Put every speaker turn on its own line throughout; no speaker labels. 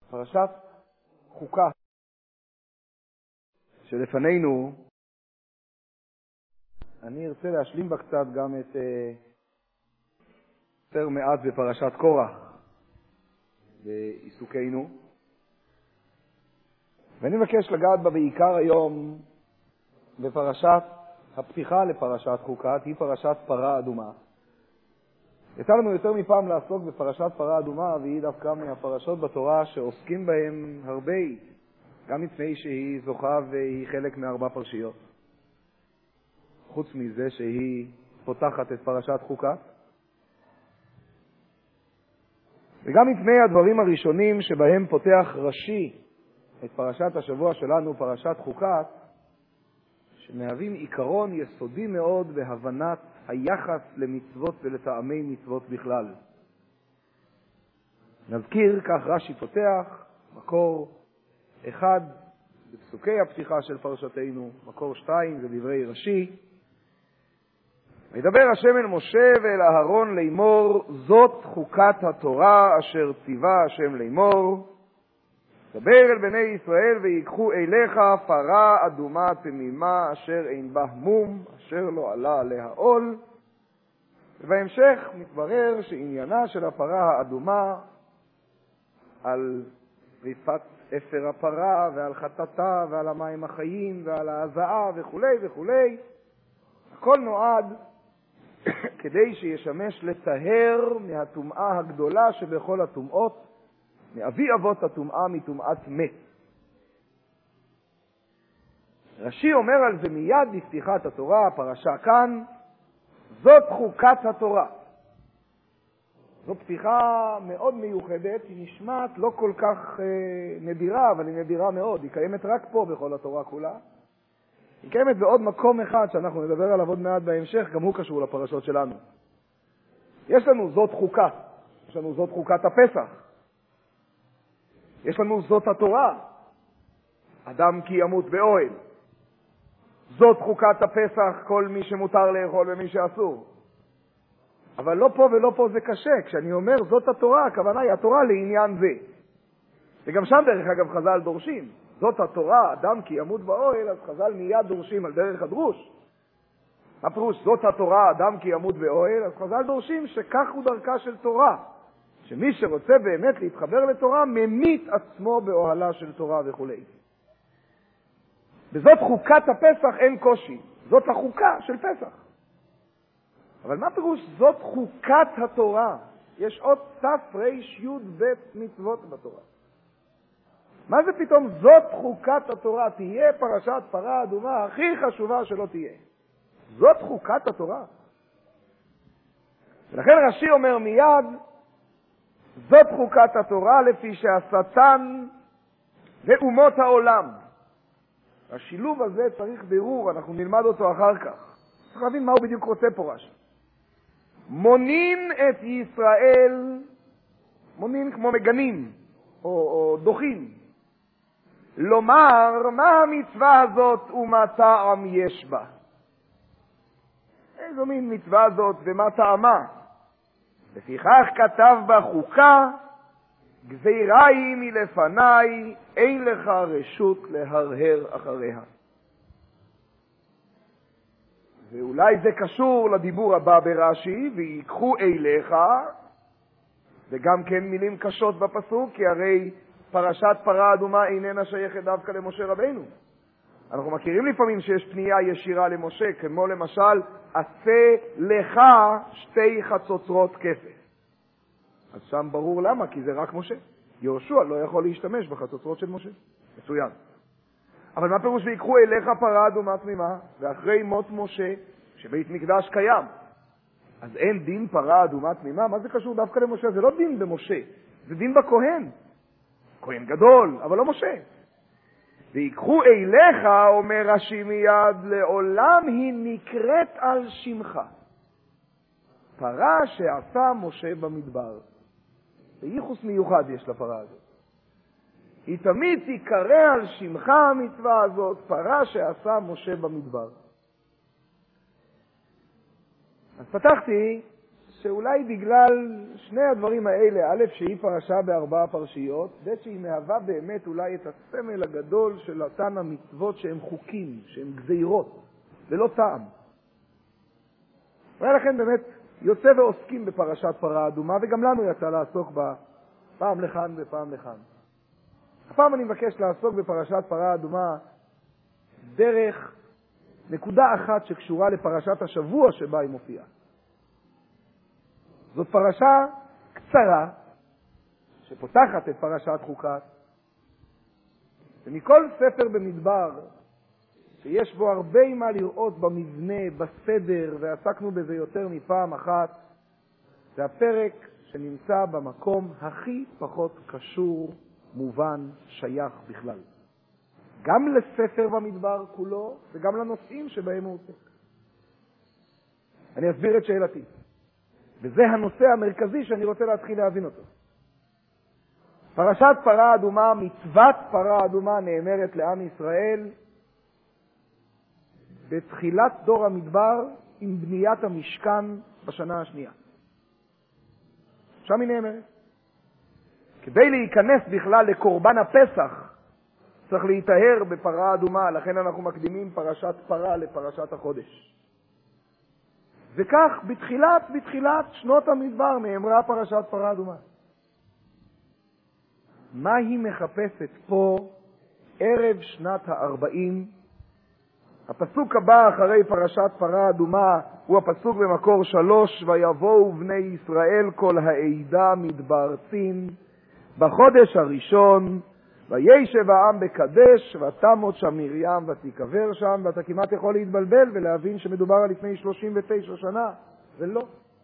פרשת חוקה שלפנינו, אני ארצה להשלים בה קצת גם את יותר מעט בפרשת קורח בעיסוקנו, ואני מבקש לגעת בה בעיקר היום בפרשת הפתיחה לפרשת חוקה, היא פרשת פרה אדומה. יצא לנו יותר מפעם לעסוק בפרשת פרה אדומה, והיא דווקא מהפרשות בתורה שעוסקים בהן הרבה, גם מפני שהיא זוכה והיא חלק מארבע פרשיות. חוץ מזה שהיא פותחת את פרשת חוקה, וגם מפני הדברים הראשונים שבהם פותח רש"י את פרשת השבוע שלנו, פרשת חוקה, שמהווים עיקרון יסודי מאוד בהבנת היחס למצוות ולטעמי מצוות בכלל. נזכיר, כך רש"י פותח, מקור אחד בפסוקי הפתיחה של פרשתנו, מקור 2 זה דברי רש"י. וידבר השם אל משה ואל אהרון לאמור, זאת חוקת התורה אשר ציווה השם לאמור, דבר אל בני ישראל ויקחו אליך פרה אדומה תמימה אשר אין בה מום, אשר לא עלה עליה עול. ובהמשך מתברר שעניינה של הפרה האדומה על ריפת אפר הפרה ועל חטאתה ועל המים החיים ועל ההזעה וכו' וכו'. הכל נועד כדי שישמש לטהר מהטומאה הגדולה שבכל הטומאות, מאבי אבות הטומאה, מטומאת מת. רש"י אומר על זה מיד בפתיחת התורה, הפרשה כאן, זאת חוקת התורה. זו פתיחה מאוד מיוחדת, היא נשמעת לא כל כך נדירה, אבל היא נדירה מאוד. היא קיימת רק פה בכל התורה כולה. היא קיימת בעוד מקום אחד שאנחנו נדבר עליו עוד מעט בהמשך, גם הוא קשור לפרשות שלנו. יש לנו זאת חוקה, יש לנו זאת חוקת הפסח. יש לנו זאת התורה, אדם כי ימות באוהל. זאת חוקת הפסח, כל מי שמותר לאכול ומי שאסור. אבל לא פה ולא פה זה קשה. כשאני אומר זאת התורה, הכוונה היא התורה לעניין זה. וגם שם דרך אגב חז"ל דורשים. זאת התורה, אדם כי ימות באוהל, אז חז"ל מיד דורשים על דרך הדרוש. הפירוש זאת התורה, אדם כי ימות באוהל, אז חז"ל דורשים שכך הוא דרכה של תורה. שמי שרוצה באמת להתחבר לתורה, ממית עצמו באוהלה של תורה וכו'. בזאת חוקת הפסח אין קושי. זאת החוקה של פסח. אבל מה פירוש זאת חוקת התורה? יש עוד תר"י מצוות בתורה. מה זה פתאום זאת חוקת התורה? תהיה פרשת פרה אדומה הכי חשובה שלא תהיה. זאת חוקת התורה. ולכן רש"י אומר מיד, זאת חוקת התורה לפי שהשטן ואומות העולם. השילוב הזה צריך בירור, אנחנו נלמד אותו אחר כך. צריך להבין מה הוא בדיוק רוצה פה רש"י. מונין את ישראל, מונין כמו מגנים או דוחים, לומר מה המצווה הזאת ומה טעם יש בה. איזו מין מצווה הזאת ומה טעמה? לפיכך כתב בחוקה, גזירה היא מלפניי, אין לך רשות להרהר אחריה. ואולי זה קשור לדיבור הבא ברש"י, ויקחו אליך, וגם כן מילים קשות בפסוק, כי הרי פרשת פרה אדומה איננה שייכת דווקא למשה רבינו. אנחנו מכירים לפעמים שיש פנייה ישירה למשה, כמו למשל, עשה לך 2 חצוצרות כסף. אז שם ברור למה, כי זה רק משה. יהושע לא יכול להשתמש בחצוצרות של משה. מצוין. אבל מה פירוש ויקחו אליך פרה אדומה תמימה, ואחרי מות משה, שבית מקדש קיים, אז אין דין פרה אדומה תמימה? מה זה קשור דווקא למשה? זה לא דין במשה, זה דין בכהן. כהן גדול, אבל לא משה. ויקחו אליך, אומר רש"י מיד, לעולם היא נקראת על שמך. פרה שעשה משה במדבר. וייחוס מיוחד יש לפרה הזאת. היא תמיד תיקרא על שמך המצווה הזאת, פרה שעשה משה במדבר. אז פתחתי שאולי בגלל שני הדברים האלה, א', שהיא פרשה ב4 פרשיות, ב', שהיא מהווה באמת אולי את הסמל הגדול של אותן המצוות שהן חוקים, שהן גזירות, ולא טעם. ולכן באמת יוצא ועוסקים בפרשת פרה אדומה, וגם לנו יצא לעסוק בה פעם לכאן ופעם לכאן. הפעם אני מבקש לעסוק בפרשת פרה אדומה דרך נקודה אחת שקשורה לפרשת השבוע שבה היא מופיעה. זאת פרשה קצרה שפותחת את פרשת חוקת, ומכל ספר במדבר שיש בו הרבה מה לראות במבנה, בסדר, ועסקנו בזה יותר מפעם אחת, זה הפרק שנמצא במקום הכי פחות קשור, מובן, שייך בכלל. גם לספר במדבר כולו, וגם לנושאים שבהם הוא עוסק. אני אסביר את שאלתי. וזה הנושא המרכזי שאני רוצה להתחיל להבין אותו. פרשת פרה אדומה, מצוות פרה אדומה נאמרת לעם ישראל בתחילת דור המדבר עם בניית המשכן בשנה השנייה. שם היא נאמרת. כדי להיכנס בכלל לקורבן הפסח צריך להתאר בפרה אדומה, לכן אנחנו מקדימים פרשת פרה לפרשת החודש. וכך בתחילת שנות המדבר נאמרה פרשת פרה אדומה. מה היא מחפשת פה ערב שנת ה-40? הפסוק הבא אחרי פרשת פרה אדומה הוא הפסוק במקור 3, ויבואו בני ישראל כל העדה מדבר צין בחודש הראשון, וישב העם בקדש, ותמות שם מרים ותיקבר שם, ואתה כמעט יכול להתבלבל ולהבין שמדובר על לפני 39 שנה, ולא.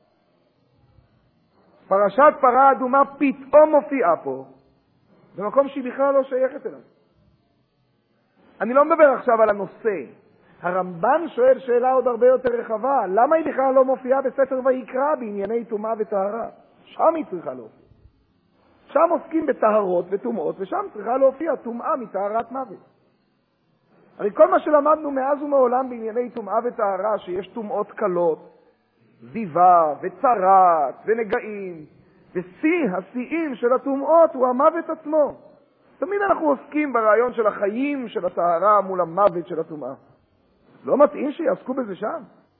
פרשת פרה אדומה פתאום מופיעה פה, במקום שהיא בכלל לא שייכת אליו. אני לא מדבר עכשיו על הנושא. הרמב"ן שואל שאלה עוד הרבה יותר רחבה, למה היא בכלל לא מופיעה בספר ויקרא בענייני טומאה וטהרה? שם היא צריכה להופיע. שם עוסקים בטהרות וטומאות, ושם צריכה להופיע טומאה מטהרת מוות. הרי כל מה שלמדנו מאז ומעולם בענייני טומאה וטהרה, שיש טומאות קלות, זיווה וצרת ונגעים, ושיא השיאים של הטומאות הוא המוות עצמו. תמיד אנחנו עוסקים ברעיון של החיים של הטהרה מול המוות של הטומאה. לא מתאים שיעסקו בזה שם.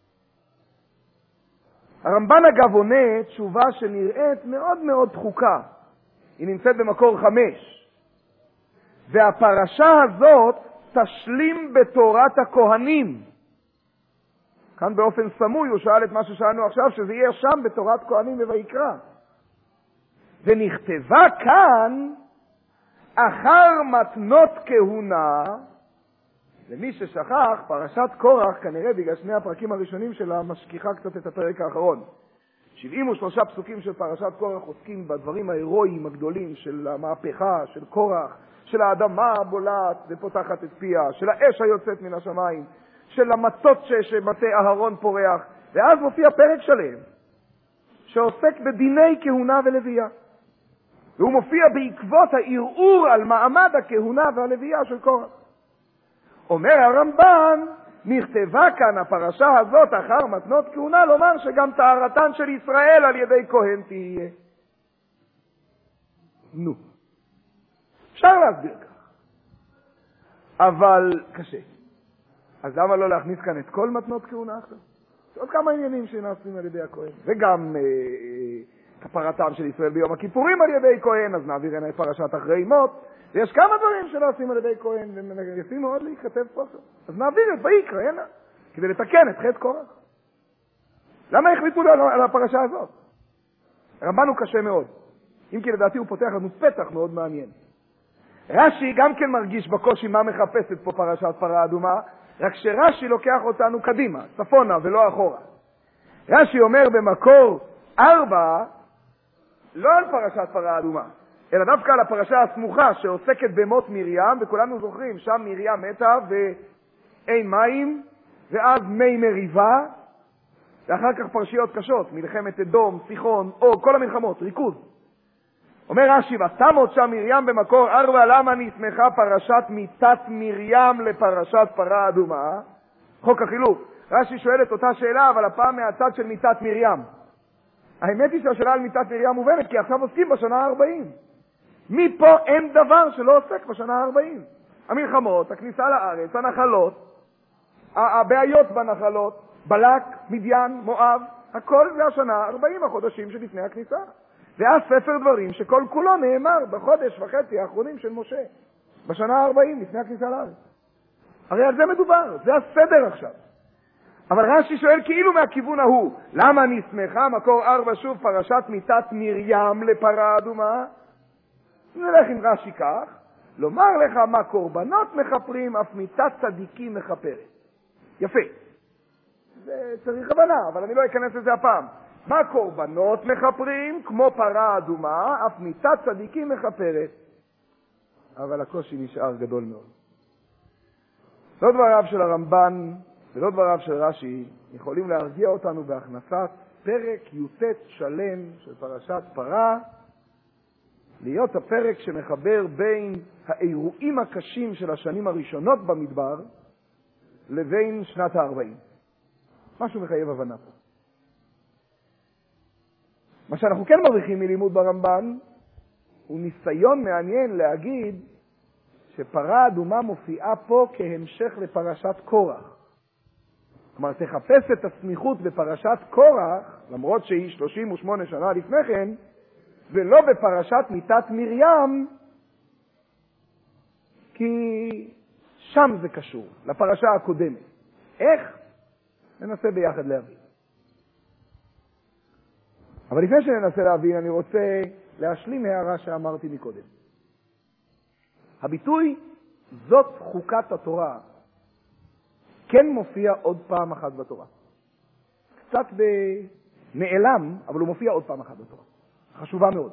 הרמב"ן אגב עונה תשובה שנראית מאוד מאוד דחוקה. היא נמצאת במקור 5. והפרשה הזאת תשלים בתורת הכהנים. כאן באופן סמוי הוא שאל את מה ששאלנו עכשיו, שזה יהיה שם בתורת כהנים וביקרא. ונכתבה כאן אחר מתנות כהונה, למי ששכח, פרשת קורח כנראה בגלל שני הפרקים הראשונים שלה משכיחה קצת את הפרק האחרון. 73 פסוקים של פרשת קורח עוסקים בדברים ההירואיים הגדולים של המהפכה, של קורח, של האדמה הבולעת ופותחת את פיה, של האש היוצאת מן השמיים, של המצות שמטה אהרון פורח, ואז מופיע פרק שלם שעוסק בדיני כהונה ולוויה. והוא מופיע בעקבות הערעור על מעמד הכהונה והלוויה של קורח. אומר הרמב"ן, נכתבה כאן הפרשה הזאת אחר מתנות כהונה, לומר שגם טהרתן של ישראל על ידי כהן תהיה. נו, אפשר להסביר כך, אבל קשה. אז למה לא להכניס כאן את כל מתנות כהונה עכשיו? יש עוד כמה עניינים שנעשים על ידי הכהן, וגם כפרתם של ישראל ביום הכיפורים על ידי כהן, אז נעביר הנה פרשת אחרי מות, ויש כמה דברים שנעשים על ידי כהן, ויפים מאוד להיכתב פה עכשיו. אז נעביר את ויקרא הנה, כדי לתקן את חטא קורח. למה החליטו על הפרשה הזאת? הרמב"ן הוא קשה מאוד. אם כי לדעתי הוא פותח לנו פתח מאוד מעניין. רש"י גם כן מרגיש בקושי מה מחפשת פה פרשת פרה אדומה, רק שרש"י לוקח אותנו קדימה, צפונה ולא אחורה. רש"י אומר במקור 4, לא על פרשת פרה אדומה, אלא דווקא על הפרשה הסמוכה שעוסקת במות מרים, וכולנו זוכרים, שם מרים מתה ואין מים, ואז מי מריבה, ואחר כך פרשיות קשות, מלחמת אדום, סיחון, או כל המלחמות, ריכוז. אומר רש"י, ותמות שם מרים במקור 4, למה נסמכה פרשת מיתת מרים לפרשת פרה אדומה? חוק החילוף. רש"י שואל את אותה שאלה, אבל הפעם מהצד של מיתת מרים. האמת היא שהשאלה על מיתת מרים מובנת, כי עכשיו עוסקים בשנה ה-40. מפה אין דבר שלא עוסק בשנה ה-40. המלחמות, הכניסה לארץ, הנחלות, הבעיות בנחלות, בלק, מדיין, מואב, הכל זה השנה ה-40 החודשים שלפני הכניסה. ואז ספר דברים שכל כולו נאמר בחודש וחצי האחרונים של משה, בשנה ה-40 לפני הכניסה לארץ. הרי על זה מדובר, זה הסדר עכשיו. אבל רש"י שואל כאילו מהכיוון ההוא, למה נסמכה מקור 4 שוב פרשת מיתת מרים לפרה אדומה? נלך עם רש"י כך, לומר לך מה קורבנות מחפרים, אף מיתת צדיקים מחפרת. יפה. זה צריך הבנה, אבל אני לא אכנס לזה הפעם. מה קורבנות מחפרים, כמו פרה אדומה, אף מיתת צדיקים מחפרת. אבל הקושי נשאר גדול מאוד. לא דבריו של הרמב"ן ולא דבריו של רש"י יכולים להרגיע אותנו בהכנסת פרק י"ט שלם של פרשת פרה, להיות הפרק שמחבר בין האירועים הקשים של השנים הראשונות במדבר לבין שנת ה-40. משהו מחייב הבנה פה. מה שאנחנו כן מריחים מלימוד ברמב"ן הוא ניסיון מעניין להגיד שפרה אדומה מופיעה פה כהמשך לפרשת קורח. כלומר, תחפש את הסמיכות בפרשת קורח, למרות שהיא 38 שנה לפני כן, ולא בפרשת מיתת מרים, כי שם זה קשור, לפרשה הקודמת. איך? ננסה ביחד להבין. אבל לפני שננסה להבין, אני רוצה להשלים הערה שאמרתי מקודם. הביטוי זאת חוקת התורה כן מופיע עוד פעם אחת בתורה. קצת נעלם, אבל הוא מופיע עוד פעם אחת בתורה. חשובה מאוד.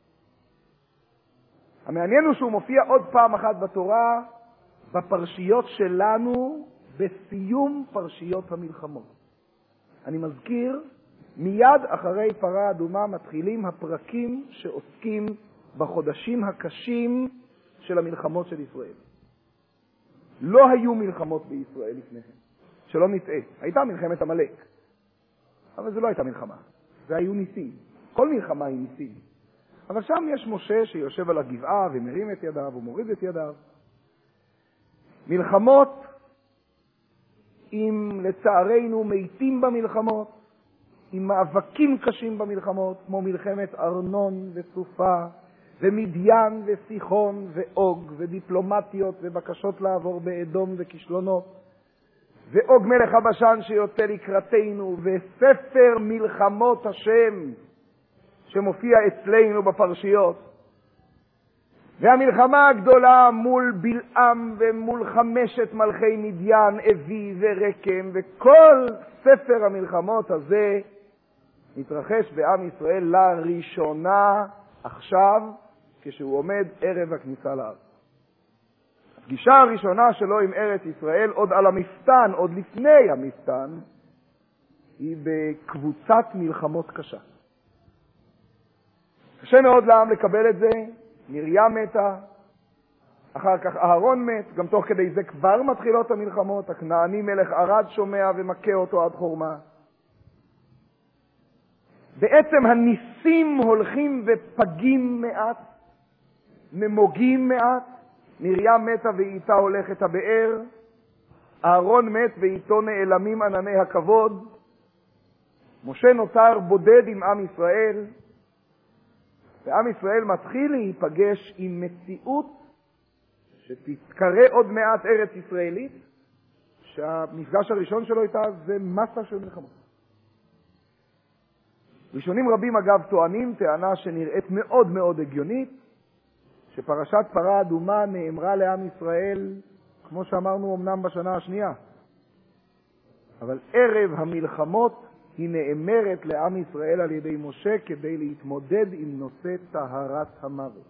המעניין הוא שהוא מופיע עוד פעם אחת בתורה בפרשיות שלנו בסיום פרשיות המלחמות. אני מזכיר, מיד אחרי פרה אדומה מתחילים הפרקים שעוסקים בחודשים הקשים של המלחמות של ישראל. לא היו מלחמות בישראל לפניהם, שלא נטעה. הייתה מלחמת עמלק, אבל זה לא הייתה מלחמה, זה היו ניסים. כל מלחמה היא ניסים. אבל שם יש משה שיושב על הגבעה ומרים את ידיו ומוריד את ידיו. מלחמות עם לצערנו מתים במלחמות, עם מאבקים קשים במלחמות, כמו מלחמת ארנון וסופה, ומדיין וסיחון ואוג, ודיפלומטיות ובקשות לעבור באדום וכישלונות, ואוג מלך הבשן שיוצא לקראתנו, וספר מלחמות השם שמופיע אצלנו בפרשיות. והמלחמה הגדולה מול בלעם ומול 5 מלכי מדיין, אבי ורקם, וכל ספר המלחמות הזה מתרחש בעם ישראל לראשונה עכשיו, כשהוא עומד ערב הכניסה לארץ. הפגישה הראשונה שלו עם ארץ ישראל, עוד על המפתן, עוד לפני המפתן, היא בקבוצת מלחמות קשה. קשה מאוד לעם לקבל את זה. מרים מתה, אחר כך אהרון מת, גם תוך כדי זה כבר מתחילות המלחמות, הכנעני מלך ערד שומע ומכה אותו עד חורמה. בעצם הניסים הולכים ופגים מעט, נמוגים מעט. מרים מתה ואיתה הולכת הבאר, אהרון מת ואיתו נעלמים ענני הכבוד, משה נותר בודד עם עם ישראל, ועם ישראל מתחיל להיפגש עם מציאות שתתקרא עוד מעט ארץ ישראלית, שהמפגש הראשון שלו איתה זה מסע של מלחמות. ראשונים רבים אגב טוענים טענה שנראית מאוד מאוד הגיונית, שפרשת פרה אדומה נאמרה לעם ישראל, כמו שאמרנו אמנם בשנה השנייה, אבל ערב המלחמות היא נאמרת לעם ישראל על ידי משה כדי להתמודד עם נושא טהרת המוות.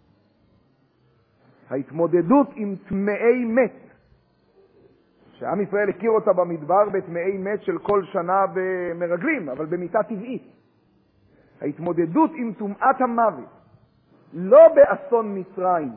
ההתמודדות עם טמאי מת, שעם ישראל הכיר אותה במדבר בטמאי מת של כל שנה במרגלים, אבל במיטה טבעית. ההתמודדות עם טומאת המוות, לא באסון מצרים,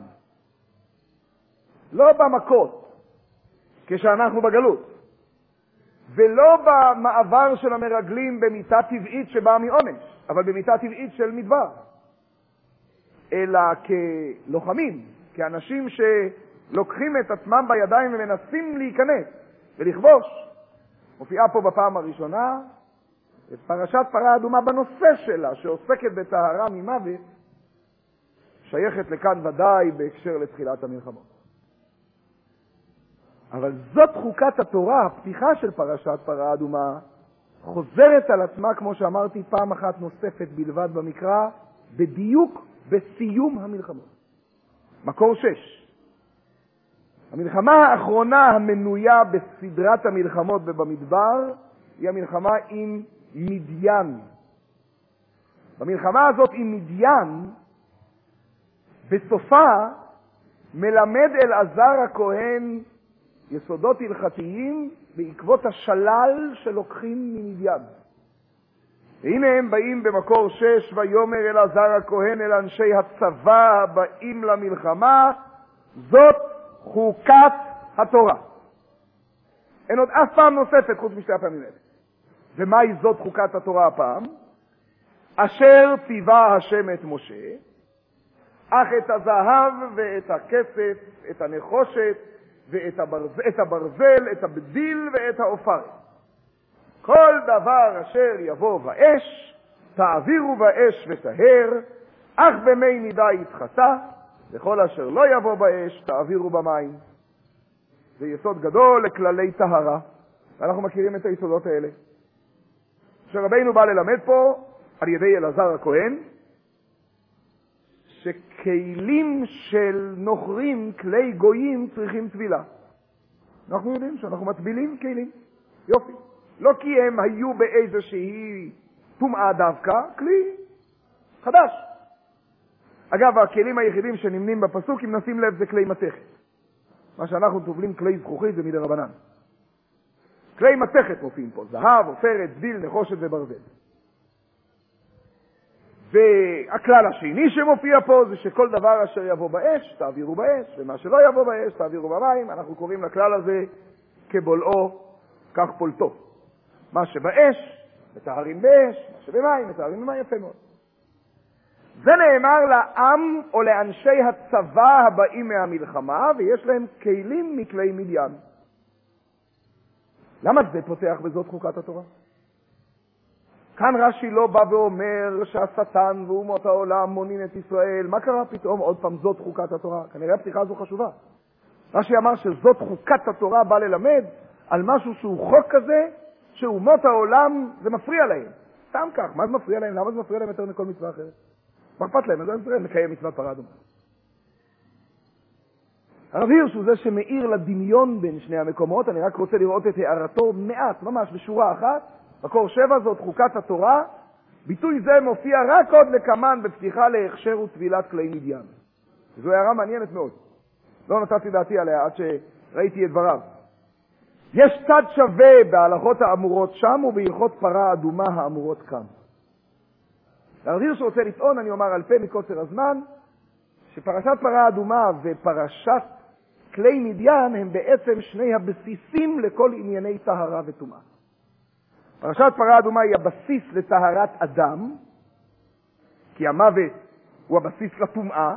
לא במכות, כשאנחנו בגלות, ולא במעבר של המרגלים במיטה טבעית שבאה מעונש, אבל במיטה טבעית של מדבר, אלא כלוחמים, כאנשים שלוקחים את עצמם בידיים ומנסים להיכנס ולכבוש. מופיעה פה בפעם הראשונה את פרשת פרה אדומה בנושא שלה, שעוסקת בטהרה ממוות, שייכת לכאן ודאי בהקשר לתחילת המלחמות. אבל זאת חוקת התורה, הפתיחה של פרשת פרה אדומה, חוזרת על עצמה, כמו שאמרתי, פעם אחת נוספת בלבד במקרא, בדיוק בסיום המלחמות. מקור 6. המלחמה האחרונה המנויה בסדרת המלחמות במדבר, היא המלחמה עם מדיין. במלחמה הזאת עם מדיין, בסופה מלמד אלעזר הכהן יסודות הלכתיים בעקבות השלל שלוקחים ממדיין. והנה הם באים במקור 6, ויאמר אלעזר הכהן אל אנשי הצבא הבאים למלחמה, זאת חוקת התורה. אין עוד אף פעם נוספת חוץ משתי הפעמים האלה. ומהי זאת חוקת התורה הפעם? אשר ציווה השם את משה, אך את הזהב ואת הכסף, את הנחושת ואת הברזל, את הבדיל ואת האופרת, כל דבר אשר יבוא באש, תעבירו באש וטהר, אך במי נידה יתחטא, וכל אשר לא יבוא באש, תעבירו במים. זה יסוד גדול לכללי טהרה, ואנחנו מכירים את היסודות האלה. שרבינו בא ללמד פה, על ידי אלעזר הכהן, שכלים של נוכרים, כלי גויים, צריכים טבילה. אנחנו יודעים שאנחנו מטבילים כלים. יופי. לא כי הם היו באיזושהי טומאה דווקא, כלי חדש. אגב, הכלים היחידים שנמנים בפסוק, אם נשים לב, זה כלי מתכת. מה שאנחנו טובלים כלי זכוכית זה מדרבנן. כלי מתכת מופיעים פה, זהב, עופרת, בדיל, נחושת וברזל. והכלל השני שמופיע פה זה שכל דבר אשר יבוא באש, תעבירו באש, ומה שלא יבוא באש, תעבירו במים. אנחנו קוראים לכלל הזה כבולעו, כך פולטו. מה שבאש, מטהרים באש, מה שבמים, מטהרים במים. יפה מאוד. זה נאמר לעם או לאנשי הצבא הבאים מהמלחמה, ויש להם כלים מכלי מדיין. למה זה פותח בזאת חוקת התורה? כאן רש"י לא בא ואומר שהשטן ואומות העולם מונעים את ישראל. מה קרה פתאום? עוד פעם זאת חוקת התורה. כנראה הפתיחה הזו חשובה. רש"י אמר שזאת חוקת התורה בא ללמד על משהו שהוא חוק כזה, שאומות העולם זה מפריע להם. סתם כך, מה זה מפריע להם? למה זה מפריע להם יותר מכל מצווה אחרת? מה אכפת להם? זה מפריע להם לקיים מצוות פרה אדומה. הרב הירש הוא זה שמאיר לדמיון בין שני המקומות. אני רק רוצה לראות את הערתו מעט, ממש בשורה אחת. מקור 7 זאת חוקת התורה. ביטוי זה מופיע רק עוד לקמן בפתיחה להכשר וטבילת כלי מדיין. זו הערה מעניינת מאוד. לא נתתי דעתי עליה עד שראיתי את דבריו. יש צד שווה בהלכות האמורות שם ובהלכות פרה אדומה האמורות כאן. הרב הירש רוצה לטעון, אני אומר על פה מקוצר הזמן, שפרשת פרה אדומה ופרשת כלי מדיין הם בעצם שני הבסיסים לכל ענייני טהרה וטומאה. פרשת פרה אדומה היא הבסיס לטהרת אדם, כי המוות הוא הבסיס לטומאה,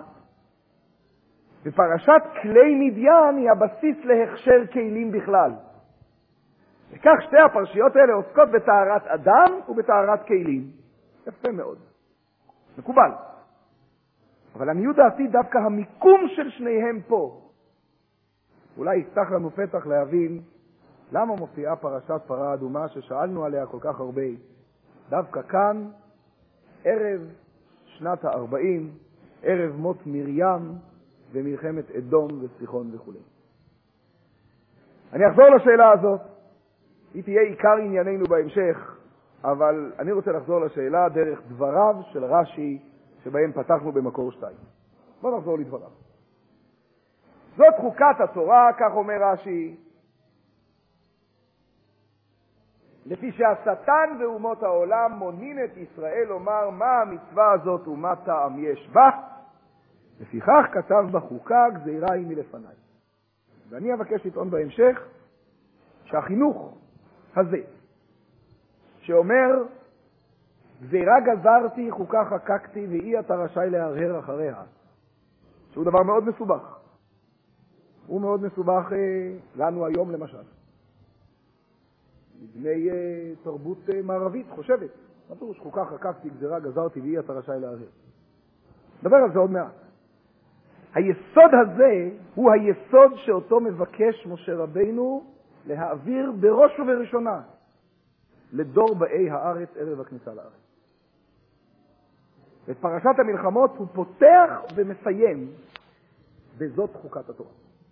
ופרשת כלי מדיין היא הבסיס להכשר כלים בכלל. וכך שתי הפרשיות האלה עוסקות בטהרת אדם ובטהרת כלים. יפה מאוד. מקובל. אבל עניות דעתי דווקא המיקום של שניהם פה, אולי יפתח לנו פתח להבין למה מופיעה פרשת פרה אדומה ששאלנו עליה כל כך הרבה, דווקא כאן, ערב שנת ה-40, ערב מות מרים ומלחמת אדום וסיחון וכו'. אני אחזור לשאלה הזאת, היא תהיה עיקר ענייננו בהמשך, אבל אני רוצה לחזור לשאלה דרך דבריו של רש"י שבהם פתחנו במקור 2. בואו נחזור לדבריו. זאת חוקת התורה, כך אומר רש"י, לפי שהשטן ואומות העולם מונעים את ישראל לומר מה המצווה הזאת ומה טעם יש בה, לפיכך כתב בחוקה גזירה היא מלפניי. ואני אבקש לטעון בהמשך שהחינוך הזה שאומר גזירה גזרתי, חוקה חקקתי, ואי אתה רשאי להרהר אחריה. שהוא דבר מאוד מסובך. הוא מאוד מסובך לנו היום למשל. מבני תרבות מערבית, חושבת. מה פירוש חוקה חקקתי, גזירה גזרתי, ואי אתה רשאי להרהר. נדבר על זה עוד מעט. היסוד הזה הוא היסוד שאותו מבקש משה רבינו להעביר בראש ובראשונה לדור באי הארץ ערב הכניסה לארץ. את פרשת המלחמות הוא פותח ומסיים בזאת חוקת התורה.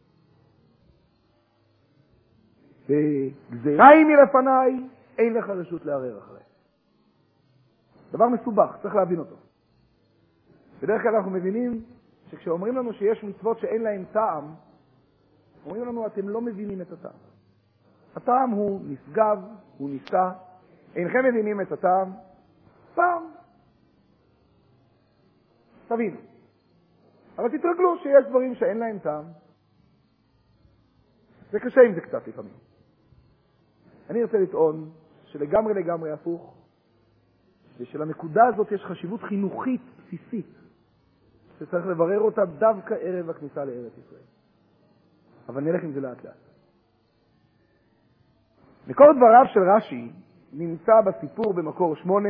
וגזירה היא מלפניי, אין לך רשות לערער אחרי. דבר מסובך, צריך להבין אותו. בדרך כלל אנחנו מבינים שכשאומרים לנו שיש מצוות שאין להם טעם, אומרים לנו, אתם לא מבינים את הטעם. הטעם הוא נשגב, הוא ניסה, אינכם מבינים את הטעם, פעם. תבינו. אבל תתרגלו שיש דברים שאין להם טעם. זה קשה אם זה קצת לפעמים. אני רוצה לטעון שלגמרי הפוך, ושלנקודה הזאת יש חשיבות חינוכית בסיסית, שצריך לברר אותה דווקא ערב הכניסה לארץ ישראל. אבל נלך עם זה לאט לאט. מקור דבריו של רש"י נמצא בסיפור במקור 8,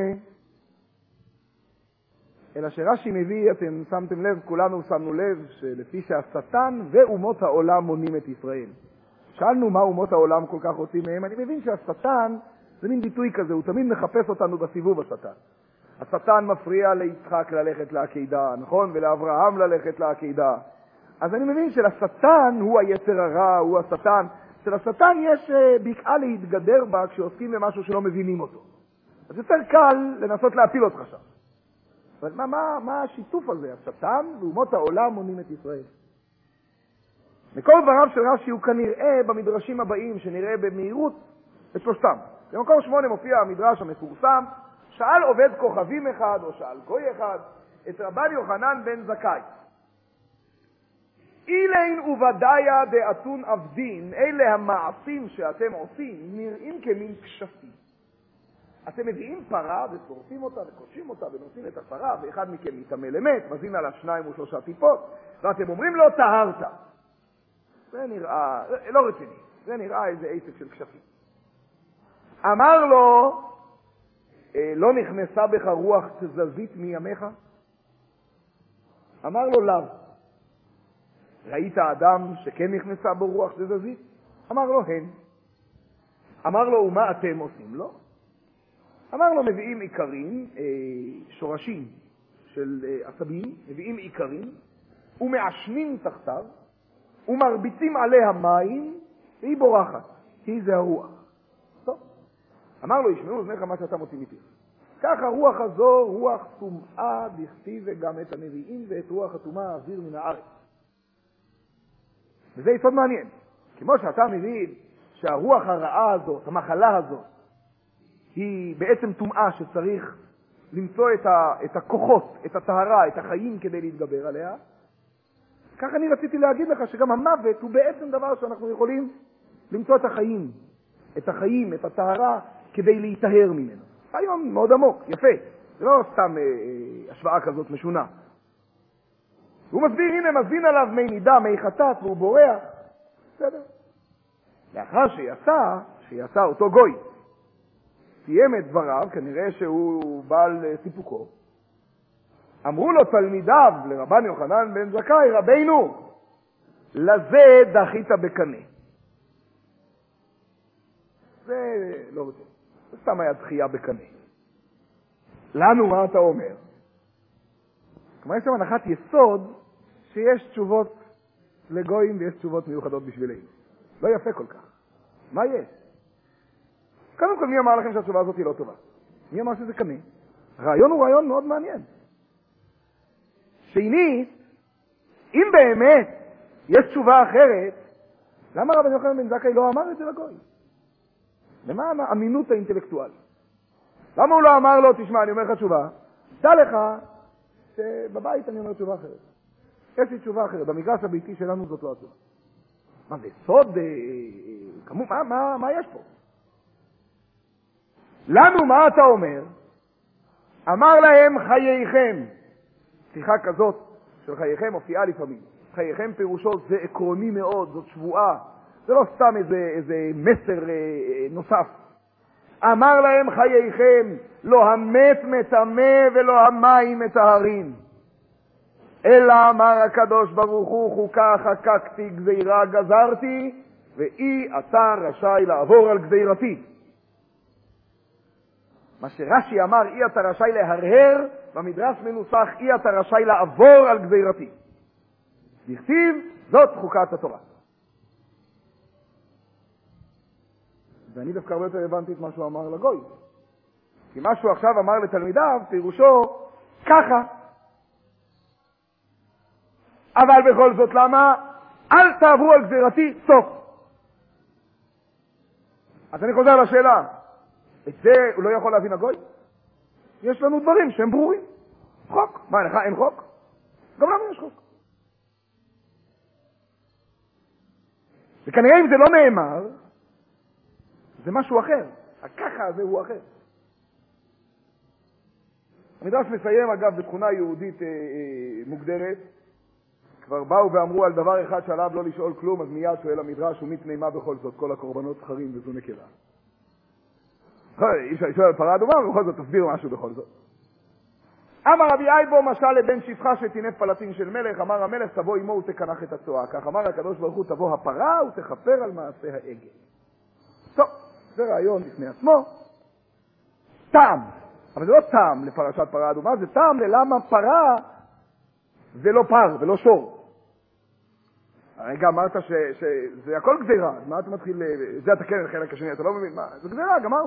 אלא שרש"י מביא, אתם שמתם לב, כולנו שמנו לב, שלפי שהשטן ואומות העולם מונים את ישראל. שאלנו מה אומות העולם כל כך רוצים מהם, אני מבין שהשטן זה מין ביטוי כזה, הוא תמיד מחפש אותנו בסיבוב השטן. השטן מפריע ליצחק ללכת לעקידה, נכון? ולאברהם ללכת לעקידה. אז אני מבין שלשטן הוא היצר הרע, הוא השטן. שלשטן יש בקעה להתגדר בה כשעוסקים במשהו שלא מבינים אותו. אז יותר קל לנסות להפיל אותך שם. אבל מה השיתוף הזה? השטן ואומות העולם מונים את ישראל. מקור דבריו של רש"י הוא כנראה במדרשים הבאים, שנראה במהירות את שלושתם. במקור 8 מופיע המדרש המפורסם, שאל עובד כוכבים אחד, או שאל גוי אחד, את רבן יוחנן בן זכאי. אילין ובדיה דאתון עבדין, אלה המעשים שאתם עושים, נראים כמין כשפים. אתם מביאים פרה ושורפים אותה וקושים אותה ונושאים את הפרה, ואחד מכם מתאמה למת, מזין עליו 2 או 3 טיפות, ואתם אומרים לו, טהרת. זה נראה, לא רציני, זה נראה איזה עסק של כשפים. אמר לו, לא נכנסה בך רוח תזזית מימיך? אמר לו, לאו. ראית אדם שכן נכנסה בו רוח תזזית? אמר לו, הן. אמר לו, ומה אתם עושים לו? אמר לו, מביאים עיקרים, שורשים של עשבים, מביאים עיקרים, ומעשנים תחתיו, ומרביצים עליה מים, והיא בורחת, כי זה הרוח. טוב. אמר לו, ישמעו אוזניך מה שאתה מוציא מפי. כך הרוח הזו, רוח טומאה, דכתיב וגם את הנביאים ואת רוח הטומאה האוויר מן הארץ. וזה יסוד מעניין. כמו שאתה מבין שהרוח הרעה הזאת, המחלה הזאת, היא בעצם טומאה שצריך למצוא את הכוחות, את הטהרה, את החיים כדי להתגבר עליה. כך אני רציתי להגיד לך שגם המוות הוא בעצם דבר שאנחנו יכולים למצוא את החיים, את הטהרה, כדי להיטהר ממנו. היום מאוד עמוק, יפה. זה לא סתם השוואה כזאת משונה. הוא מסביר, הנה מזין עליו מי נידה, מי חטאת, והוא בורח. בסדר. לאחר שיצא אותו גוי, סיים את דבריו, כנראה שהוא בעל סיפוקו. אמרו לו תלמידיו, לרבן יוחנן בן זכאי, רבינו, לזה דחית בקנה. זה לא רוצה. זה סתם היה דחייה בקנה. לנו מה אתה אומר? כלומר, יש שם הנחת יסוד שיש תשובות לגויים ויש תשובות מיוחדות בשבילנו. לא יפה כל כך. מה יש? קודם כל, מי אמר לכם שהתשובה הזאת היא לא טובה? מי אמר שזה קנה? הרעיון הוא רעיון מאוד מעניין. שנית, אם באמת יש תשובה אחרת, למה רבן יוחנן בן זכאי לא אמר את זה לגוי? למען האמינות האינטלקטואלית. למה הוא לא אמר לו, תשמע, אני אומר לך תשובה, דע לך שבבית אני אומר תשובה אחרת. יש לי תשובה אחרת, במגרש הביתי שלנו זאת לא התשובה. מה זה סוד? מה יש פה? לנו מה אתה אומר? אמר להם חייכם. שיחה כזאת של חייכם מופיעה לפעמים. חייכם פירושו זה עקרוני מאוד, זאת שבועה. זה לא סתם איזה מסר נוסף. אמר להם חייכם, לא המת מטמא ולא המים מטהרים. אלא אמר הקדוש ברוך הוא, חוקה חקקתי, גזירה גזרתי, ואי אתה רשאי לעבור על גזירתי. מה שרש"י אמר, אי אתה רשאי להרהר, במדרש מנוסח, אי אתה רשאי לעבור על גזירתי. נכתיב, זאת חוקת התורה. ואני דווקא הרבה יותר הבנתי את מה שהוא אמר לגוי. כי מה שהוא עכשיו אמר לתלמידיו, פירושו ככה. אבל בכל זאת למה? אל תעברו על גזירתי, סוף. אז אני חוזר לשאלה. את זה הוא לא יכול להבין הגוי? יש לנו דברים שהם ברורים. חוק. מה, לך אין חוק? גם לנו יש חוק. וכנראה אם זה לא נאמר, זה משהו אחר. הככה הזה הוא אחר. המדרש מסיים אגב בתכונה יהודית מוגדרת. כבר באו ואמרו על דבר אחד שעליו לא לשאול כלום, אז מיד שואל המדרש, ומי תנאמה בכל זאת, כל הקורבנות זכרים וזו נקבה. אי אפשר לשאול על פרה אדומה, ובכל זאת תסביר משהו בכל זאת. אמר רבי אייבו משל לבן שפחה שטינף פלטין של מלך, אמר המלך תבוא עמו ותקנח את הצועה. כך אמר הקדוש ברוך הוא תבוא הפרה ותכפר על מעשה העגל. טוב, זה רעיון לפני עצמו. טעם, אבל זה לא טעם לפרשת פרה אדומה, זה טעם ללמה פרה זה לא פר ולא שור. הרגע אמרת שזה הכל גזירה, אז מה אתה מתחיל, זה אתה כן חלק השני, אתה לא מבין, מה? זה גזירה, גמרנו.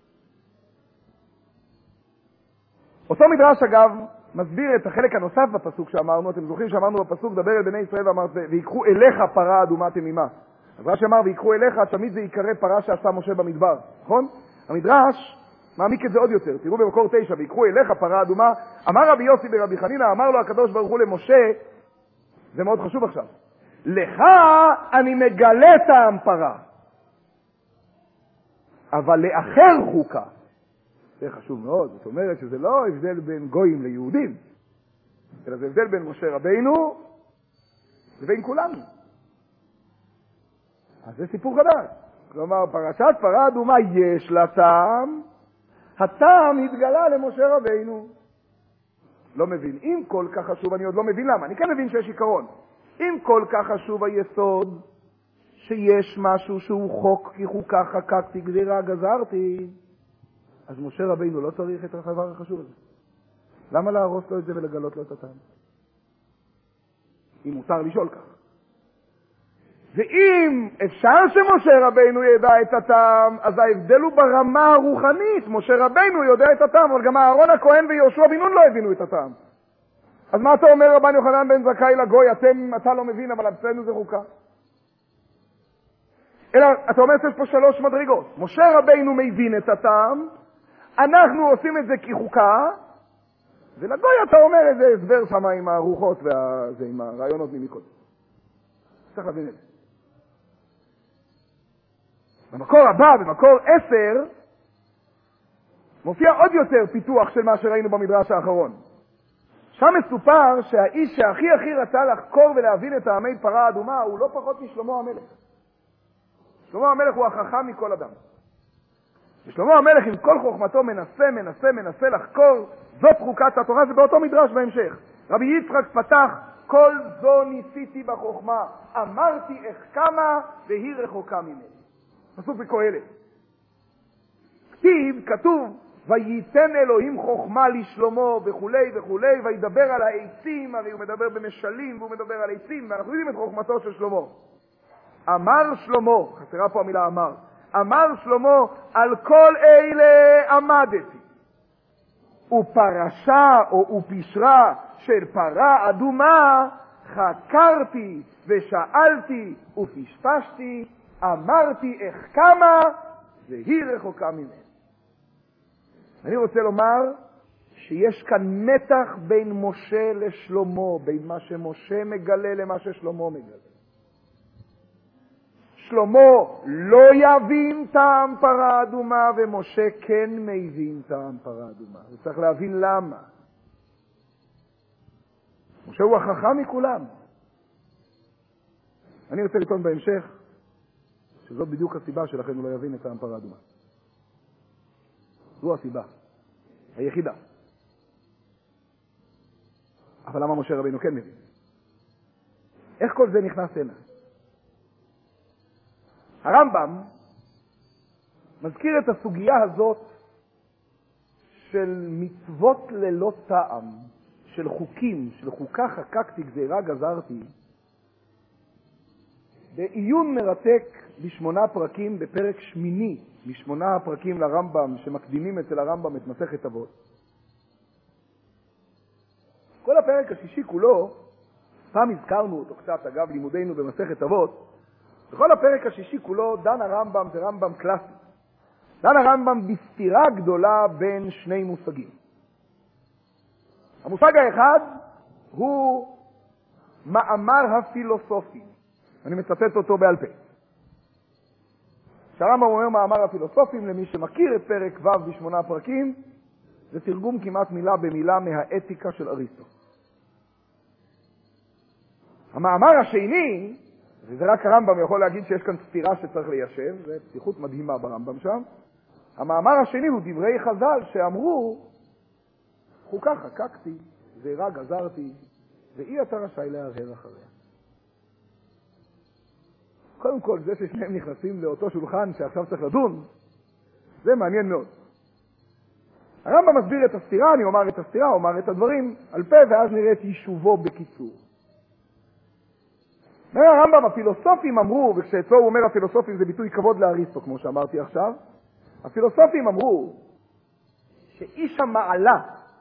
אותו מדרש אגב מסביר את החלק הנוסף בפסוק שאמרנו, אתם זוכרים שאמרנו בפסוק דבר אל בני ישראל ואמרת ויקחו אליך פרה אדומה תמימה. אז רש"י אמר ויקחו אליך, תמיד זה יקרא פרה שעשה משה במדבר, נכון? המדרש מעמיק את זה עוד יותר, תראו במקור 9, ויקחו אליך פרה אדומה, אמר רבי יוסי ברבי חנינא, אמר לו הקדוש ברוך הוא למשה, זה מאוד חשוב עכשיו, לך אני מגלה טעם פרה, אבל לאחר חוקה, זה חשוב מאוד, זאת אומרת שזה לא הבדל בין גויים ליהודים, אלא זה הבדל בין משה רבינו לבין כולנו. אז זה סיפור חדש. כלומר, פרשת פרה אדומה יש לה טעם, הטעם התגלה למשה רבינו. לא מבין. אם כל כך חשוב, אני עוד לא מבין למה. אני כן מבין שיש עיקרון. אם כל כך חשוב היסוד, שיש משהו שהוא חוק, כי חוקה חקקתי, גזירה גזרתי, אז משה רבינו לא צריך את הדבר החשוב הזה. למה להרוס לו את זה ולגלות לו את הטעם? אם מותר לשאול כך. ואם אפשר שמשה רבינו ידע את הטעם, אז ההבדל הוא ברמה הרוחנית. משה רבינו יודע את הטעם, אבל גם אהרון הכהן ויהושע בן נון לא הבינו את הטעם. אז מה אתה אומר רבן יוחנן בן זכאי לגוי, אתה לא מבין, אבל אצלנו זה חוקה. אלא אתה אומר שיש פה 3 מדרגות. משה רבינו מבין את הטעם, אנחנו עושים את זה כחוקה, ולגוי אתה אומר איזה הסבר שם עם הרוחות ועם הרעיונות ממיקוד. צריך להבין את זה. במקור הבא, במקור 10, מופיע עוד יותר פיתוח של מה שראינו במדרש האחרון. שם מסופר שהאיש שהכי רצה לחקור ולהבין את טעמי פרה אדומה הוא לא פחות משלמה המלך. שלמה המלך הוא החכם מכל אדם. ושלמה המלך עם כל חוכמתו מנסה לחקור, זאת חוקת התורה, זה באותו מדרש בהמשך. רבי יצחק פתח, כל זו ניסיתי בחוכמה, אמרתי איך כמה והיא רחוקה ממני. פסוק בקהלת. כתוב, וייתן אלוהים חוכמה לשלמה וכולי וכולי, וידבר על העצים, הרי הוא מדבר במשלים והוא מדבר על עצים, ואנחנו יודעים את חוכמתו של שלמה. אמר שלמה, חסרה פה המילה אמר שלמה, על כל אלה עמדתי. ופרשה או ופשרה של פרה אדומה חקרתי ושאלתי ופשפשתי, אמרתי איך כמה והיא רחוקה ממני. אני רוצה לומר שיש כאן מתח בין משה לשלמה, בין מה שמשה מגלה למה ששלמה מגלה. שלמה לא יבין טעם פרה אדומה, ומשה כן מבין טעם פרה אדומה. וצריך להבין למה. משה הוא החכם מכולם. אני רוצה לטעון בהמשך, שזאת בדיוק הסיבה שלכן הוא לא יבין את טעם פרה אדומה. זו הסיבה, היחידה. אבל למה משה רבינו כן מבין? איך כל זה נכנס הנה? הרמב"ם מזכיר את הסוגיה הזאת של מצוות ללא טעם, של חוקים, של חוקה חקקתי גזירה גזרתי, בעיון מרתק ב8 פרקים בפרק 8 מ8 הפרקים לרמב"ם שמקדימים אצל הרמב"ם את מסכת אבות. כל הפרק השישי כולו, פעם הזכרנו אותו קצת אגב לימודינו במסכת אבות, בכל הפרק השישי כולו דן הרמב"ם, זה רמב"ם קלאסי, דן הרמב"ם בסתירה גדולה בין שני מושגים. המושג האחד הוא מאמר הפילוסופי. אני מצטט אותו בעל פה. שהרמב"ם אומר מאמר הפילוסופים, למי שמכיר את פרק ו' ב8 פרקים, זה תרגום כמעט מילה במילה מהאתיקה של אריסטו. המאמר השני, וזה רק הרמב"ם יכול להגיד שיש כאן סתירה שצריך ליישב, זה פתיחות מדהימה ברמב"ם שם. המאמר השני הוא דברי חז"ל שאמרו, חוקה חקקתי, גזירה גזרתי, ואי אתה רשאי להרהר אחריה. קודם כל, זה ששניהם נכנסים לאותו שולחן שעכשיו צריך לדון, זה מעניין מאוד. הרמב"ם מסביר את הסתירה, אני אומר את הסתירה, אומר את הדברים על פה, ואז נראה את יישובו בקיצור. הרמב"ם, הפילוסופים אמרו, וכשאצלו הוא אומר הפילוסופים זה ביטוי כבוד לאריסטו, כמו שאמרתי עכשיו, הפילוסופים אמרו שאיש המעלה,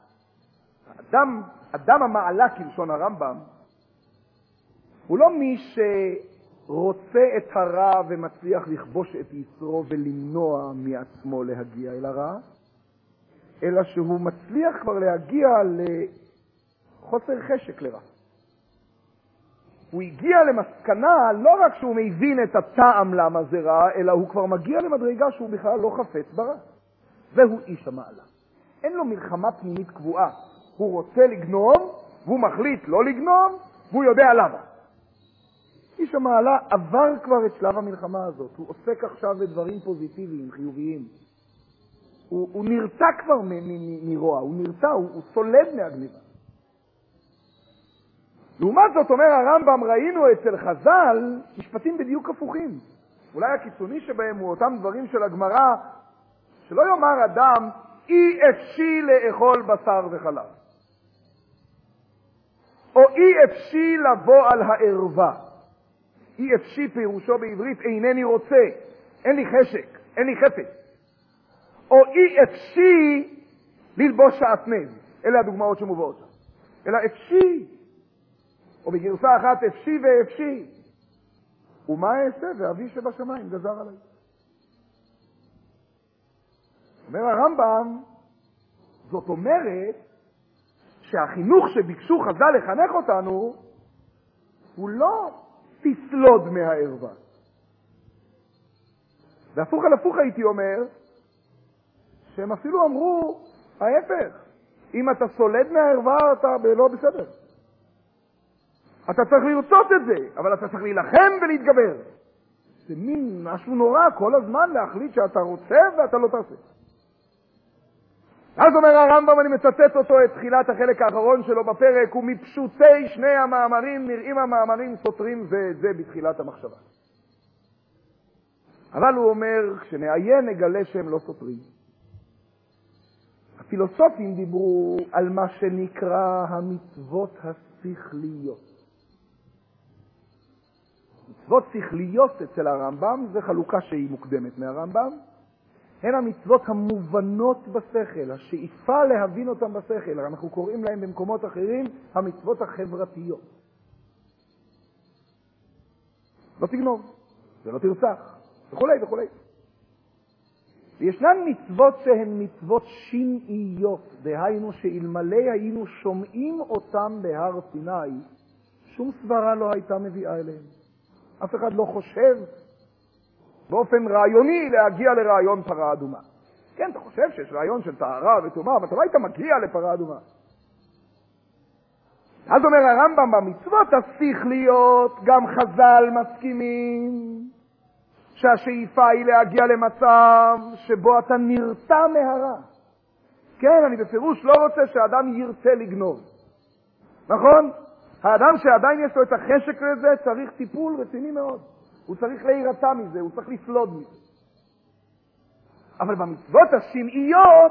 אדם המעלה כלשון הרמב"ם, הוא לא מי שרוצה את הרע ומצליח לכבוש את יצרו ולמנוע מעצמו להגיע אל הרע, אלא שהוא מצליח כבר להגיע לחוסר חשק לרע. הוא הגיע למסקנה לא רק שהוא מבין את הטעם למה זה רע, אלא הוא כבר מגיע למדרגה שהוא בכלל לא חפץ ברע. זהו איש המעלה. אין לו מלחמה פנימית קבועה. הוא רוצה לגנום, והוא מחליט לא לגנום, והוא יודע למה. איש המעלה עבר כבר את שלב המלחמה הזאת. הוא עוסק עכשיו בדברים פוזיטיביים, חיוביים. הוא נרתע כבר מרוע, הוא נרתע, הוא סולד מהגניבה. לעומת זאת אומר הרמב"ם, ראינו אצל חז"ל משפטים בדיוק הפוכים. אולי הקיצוני שבהם הוא אותם דברים של הגמרא, שלא יאמר אדם, אי אפשי לאכול בשר וחלב. או אי אפשי לבוא על הערווה. אי אפשי פירושו בעברית, אינני רוצה, אין לי חשק, אין לי חפץ. או אי אפשי ללבוש שעטנז. אלה הדוגמאות שמובאות. אלא אפשי. או בגרסה אחת אפשי ואפשי. ומה אעשה? ואבי שבשמיים גזר עליי. אומר הרמב"ם, זאת אומרת שהחינוך שביקשו חז"ל לחנך אותנו הוא לא תסלוד מהערווה. והפוך על הפוך הייתי אומר שהם אפילו אמרו ההפך, אם אתה סולד מהערווה אתה לא בסדר. אתה צריך לרצות את זה, אבל אתה צריך להילחם ולהתגבר. זה מין משהו נורא כל הזמן להחליט שאתה רוצה ואתה לא תעשה. אז אומר הרמב"ם, אני מצטט אותו את תחילת החלק האחרון שלו בפרק, ומפשוטי שני המאמרים נראים המאמרים סותרים זה את זה בתחילת המחשבה. אבל הוא אומר, כשנעיין נגלה שהם לא סותרים. הפילוסופים דיברו על מה שנקרא המצוות השכליות. מצוות שכליות אצל הרמב"ם, זה חלוקה שהיא מוקדמת מהרמב"ם, הן המצוות המובנות בשכל, השאיפה להבין אותם בשכל, אנחנו קוראים להם במקומות אחרים המצוות החברתיות. לא תגנוב, זה לא תרצח, וכו' וכו'. וישנן מצוות שהן מצוות שמעיות, דהיינו שאלמלא היינו שומעים אותם בהר סיני, שום סברה לא הייתה מביאה אליהם. אף אחד לא חושב באופן רעיוני להגיע לרעיון פרה אדומה. כן, אתה חושב שיש רעיון של טהרה וטומאה, אבל אתה לא היית מגיע לפרה אדומה. אז אומר הרמב"ם, במצוות השכליות גם חז"ל מסכימים שהשאיפה היא להגיע למצב שבו אתה נרתע מהרע. כן, אני בפירוש לא רוצה שהאדם ירצה לגנוב. נכון? האדם שעדיין יש לו את החשק לזה צריך טיפול רציני מאוד. הוא צריך להירתע מזה, הוא צריך לפלוד מזה. אבל במצוות השמעיות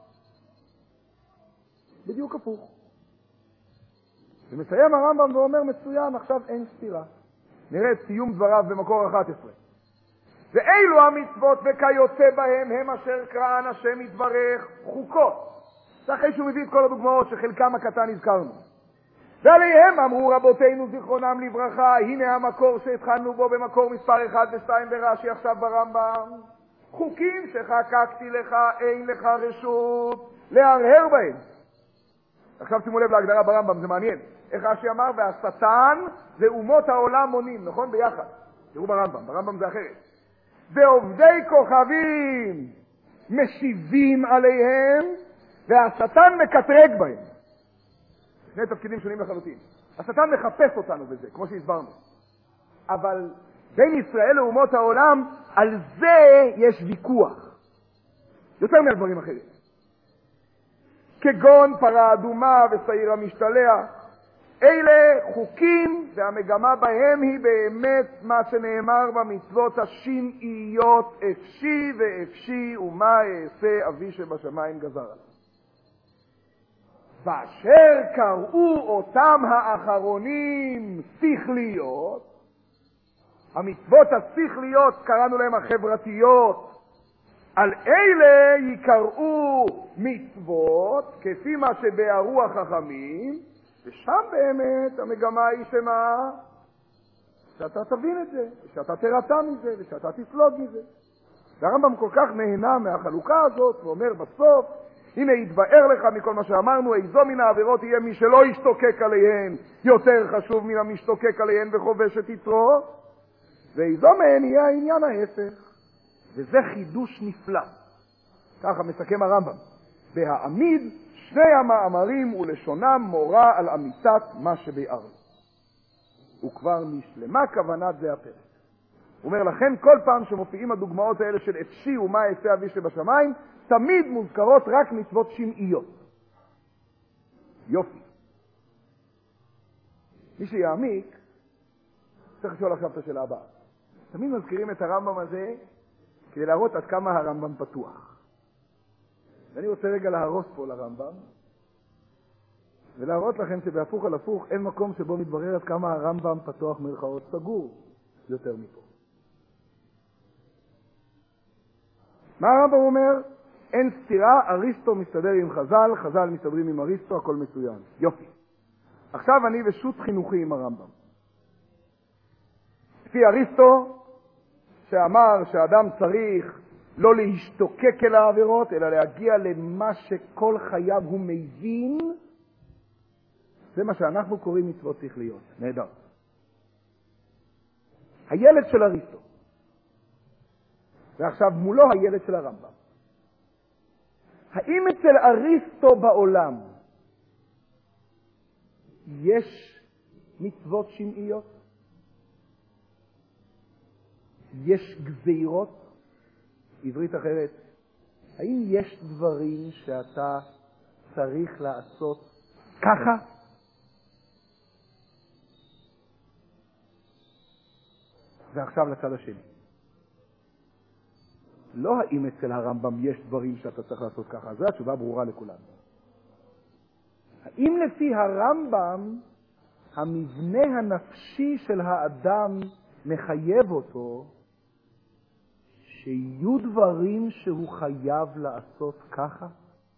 בדיוק הפוך. ומסיים הרמב"ם ואומר מצוין, עכשיו אין סתירה. נראה את סיום דבריו במקור 11. ואילו המצוות וכיוצא בהם הם אשר קראן השם יתברך חוקות. זה אחרי שהוא מביא את כל הדוגמאות שחלקם הקטן הזכרנו. ועליהם אמרו רבותינו זיכרונם לברכה, הנה המקור שהתחלנו בו במקור מספר 1 ו2 ברש"י עכשיו ברמב"ם. חוקים שחקקתי לך, אין לך רשות להרהר בהם. עכשיו שימו לב להגדרה ברמב"ם, זה מעניין. איך רש"י אמר? והשטן ואומות העולם מונים, נכון? ביחד. תראו ברמב"ם זה אחרת. ועובדי כוכבים משיבים עליהם, והשטן מקטרג בהם. שני תפקידים שונים לחלוטין. השטן מחפש אותנו בזה, כמו שהסברנו. אבל בין ישראל לאומות העולם, על זה יש ויכוח. יותר מהדברים אחרים. כגון פרה אדומה ושעיר המשתלח. אלה חוקים והמגמה בהם היא באמת מה שנאמר במצוות השמעיות, אפשי ואפשי ומה אעשה אבי שבשמיים גזר עליו. ואשר קראו אותם האחרונים שכליות, המצוות השכליות קראנו להם החברתיות, על אלה יקראו מצוות כפי מה שבארו החכמים, ושם באמת המגמה היא שמה? שאתה תבין את זה, ושאתה תרתע מזה, ושאתה תסלוד מזה. והרמב"ם כל כך נהנה מהחלוקה הזאת, ואומר בסוף, הנה יתבאר לך מכל מה שאמרנו, איזו מן העבירות יהיה מי שלא ישתוקק עליהן, יותר חשוב מן המשתוקק עליהן וחובש את יתרו, ואיזו מהן יהיה העניין ההפך. וזה חידוש נפלא. ככה מסכם הרמב"ם. בהעמיד שני המאמרים ולשונם מורה על אמיתת מה שביארנו. וכבר נשלמה כוונת זה הפרק. הוא אומר לכן כל פעם שמופיעים הדוגמאות האלה של אפשי ומה אעשה אבי שבשמיים, תמיד מוזכרות רק מצוות שמעיות. יופי. מי שיעמיק, צריך לשאול עכשיו את השאלה הבאה. תמיד מזכירים את הרמב"ם הזה כדי להראות עד כמה הרמב"ם פתוח. ואני רוצה רגע להרוס פה לרמב"ם, ולהראות לכם שבהפוך על הפוך אין מקום שבו מתברר עד כמה הרמב"ם פתוח מרכאות סגור יותר מפה. מה הרמב"ם אומר? אין סתירה, אריסטו מסתדר עם חז"ל, חז"ל מסתדרים עם אריסטו, הכל מצוין. יופי. עכשיו אני בשו"ת חינוכי עם הרמב"ם. לפי אריסטו, שאמר שאדם צריך לא להשתוקק אל העבירות, אלא להגיע למה שכל חייו הוא מבין, זה מה שאנחנו קוראים מצוות שכליות. נהדר. הילד של אריסטו, ועכשיו מולו הילד של הרמב"ם. האם אצל אריסטו בעולם יש מצוות שמעיות? יש גזירות? עברית אחרת, האם יש דברים שאתה צריך לעשות ככה? ועכשיו לצד השני. לא האם אצל הרמב"ם יש דברים שאתה צריך לעשות ככה, זו התשובה ברורה לכולנו. האם לפי הרמב"ם המבנה הנפשי של האדם מחייב אותו שיהיו דברים שהוא חייב לעשות ככה?